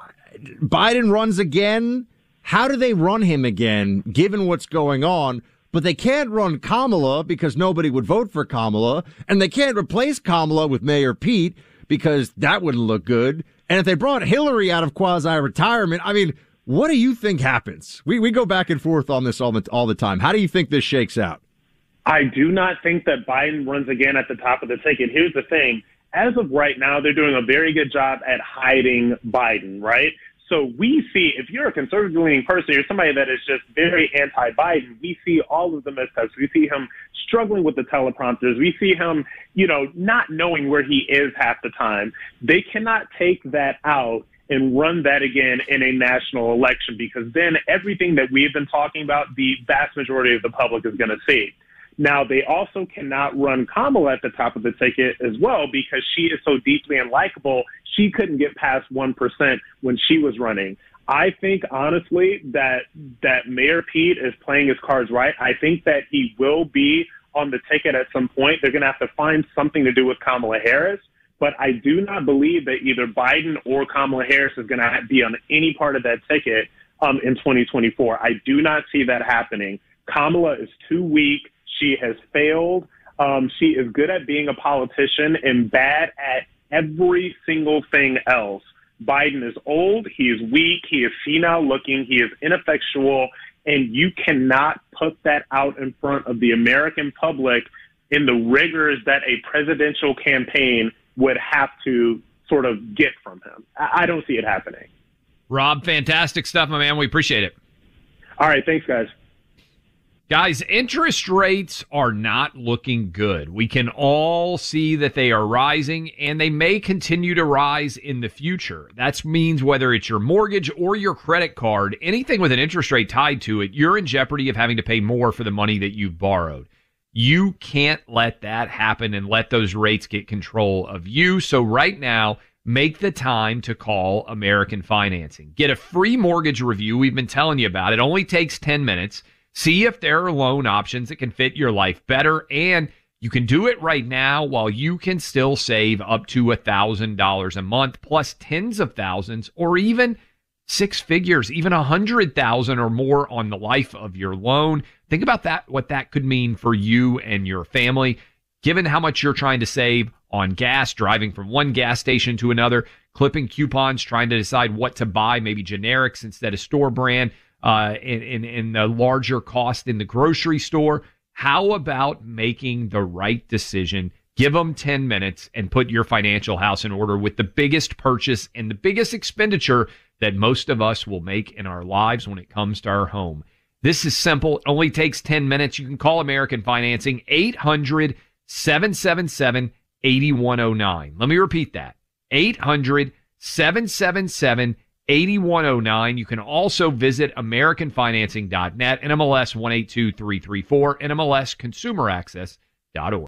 Biden runs again. How do they run him again, given what's going on? But they can't run Kamala because nobody would vote for Kamala, and they can't replace Kamala with Mayor Pete because that wouldn't look good. And if they brought Hillary out of quasi-retirement, what do you think happens? We go back and forth on this all the time. How do you think this shakes out? I do not think that Biden runs again at the top of the ticket. Here's the thing. As of right now, they're doing a very good job at hiding Biden, right? So we see, if you're a conservative-leaning person, you're somebody that is just very anti-Biden, we see all of the missteps. We see him struggling with the teleprompters. We see him, not knowing where he is half the time. They cannot take that out and run that again in a national election, because then everything that we've been talking about, the vast majority of the public is going to see. Now, they also cannot run Kamala at the top of the ticket as well, because she is so deeply unlikable. She couldn't get past 1% when she was running. I think, honestly, that Mayor Pete is playing his cards right. I think that he will be on the ticket at some point. They're going to have to find something to do with Kamala Harris. But I do not believe that either Biden or Kamala Harris is going to be on any part of that ticket in 2024. I do not see that happening. Kamala is too weak. She has failed. She is good at being a politician and bad at every single thing else. Biden is old. He is weak. He is senile looking. He is ineffectual. And you cannot put that out in front of the American public in the rigors that a presidential campaign would have to sort of get from him. I don't see it happening. Rob, fantastic stuff, my man. We appreciate it. All right. Thanks, guys. Guys, interest rates are not looking good. We can all see that they are rising, and they may continue to rise in the future. That means whether it's your mortgage or your credit card, anything with an interest rate tied to it, you're in jeopardy of having to pay more for the money that you've borrowed. You can't let that happen and let those rates get control of you. So right now, make the time to call American Financing. Get a free mortgage review. We've been telling you about it. It only takes 10 minutes. See if there are loan options that can fit your life better. And you can do it right now while you can still save up to $1,000 a month, plus tens of thousands, or even six figures, even 100,000 or more on the life of your loan. Think about that, what that could mean for you and your family. given how much you're trying to save on gas, driving from one gas station to another, clipping coupons, trying to decide what to buy, maybe generics instead of store brand, in the larger cost in the grocery store. How about making the right decision? Give them 10 minutes and put your financial house in order with the biggest purchase and the biggest expenditure that most of us will make in our lives when it comes to our home. This is simple. It only takes 10 minutes. You can call American Financing, 800-777-8109. Let me repeat that. 800-777-8109. You can also visit AmericanFinancing.net, NMLS 182334, NMLSConsumerAccess.org.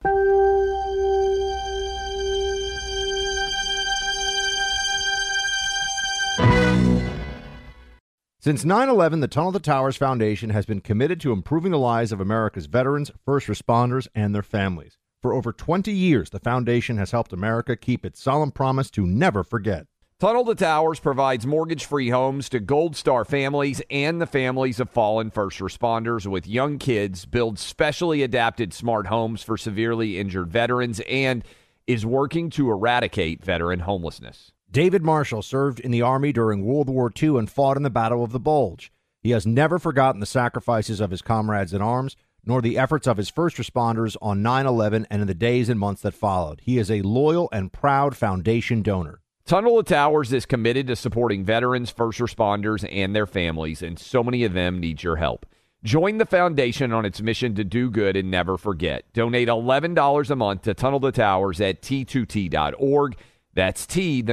Since 9/11, the Tunnel to Towers Foundation has been committed to improving the lives of America's veterans, first responders, and their families. For over 20 years, the foundation has helped America keep its solemn promise to never forget. Tunnel to Towers provides mortgage-free homes to Gold Star families and the families of fallen first responders with young kids, builds specially adapted smart homes for severely injured veterans, and is working to eradicate veteran homelessness. David Marshall served in the Army during World War II and fought in the Battle of the Bulge. He has never forgotten the sacrifices of his comrades in arms, nor the efforts of his first responders on 9/11 and in the days and months that followed. He is a loyal and proud foundation donor. Tunnel to Towers is committed to supporting veterans, first responders, and their families, and so many of them need your help. Join the foundation on its mission to do good and never forget. Donate $11 a month to Tunnel to Towers at T2T.org. That's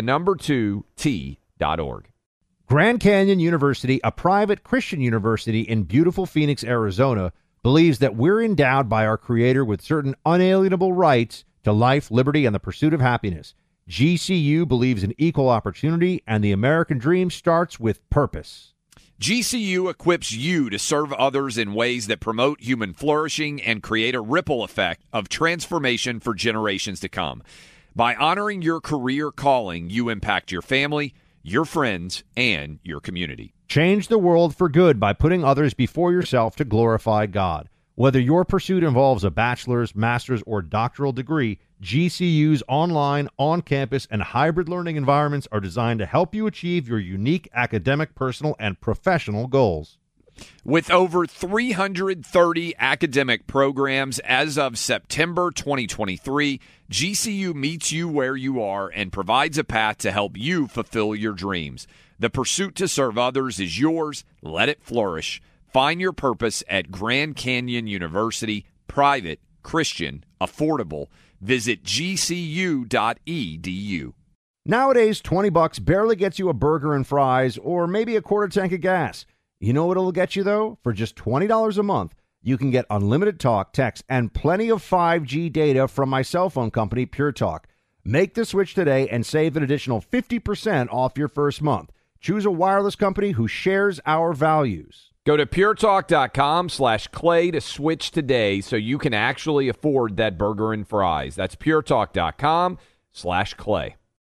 T2T.org. Grand Canyon University, a private Christian university in beautiful Phoenix, Arizona, believes that we're endowed by our Creator with certain unalienable rights to life, liberty, and the pursuit of happiness. GCU believes in equal opportunity, and the American dream starts with purpose. GCU equips you to serve others in ways that promote human flourishing and create a ripple effect of transformation for generations to come. By honoring your career calling, you impact your family, your friends, and your community. Change the world for good by putting others before yourself to glorify God. Whether your pursuit involves a bachelor's, master's, or doctoral degree, GCU's online, on-campus, and hybrid learning environments are designed to help you achieve your unique academic, personal, and professional goals. With over 330 academic programs as of September 2023, GCU meets you where you are and provides a path to help you fulfill your dreams. The pursuit to serve others is yours. Let it flourish. Find your purpose at Grand Canyon University, private, Christian, affordable. Visit gcu.edu. Nowadays, $20 barely gets you a burger and fries or maybe a quarter tank of gas. You know what it'll get you, though? For just $20 a month, you can get unlimited talk, text, and plenty of 5G data from my cell phone company, Pure Talk. Make the switch today and save an additional 50% off your first month. Choose a wireless company who shares our values. Go to puretalk.com/clay to switch today so you can actually afford that burger and fries. That's puretalk.com/clay.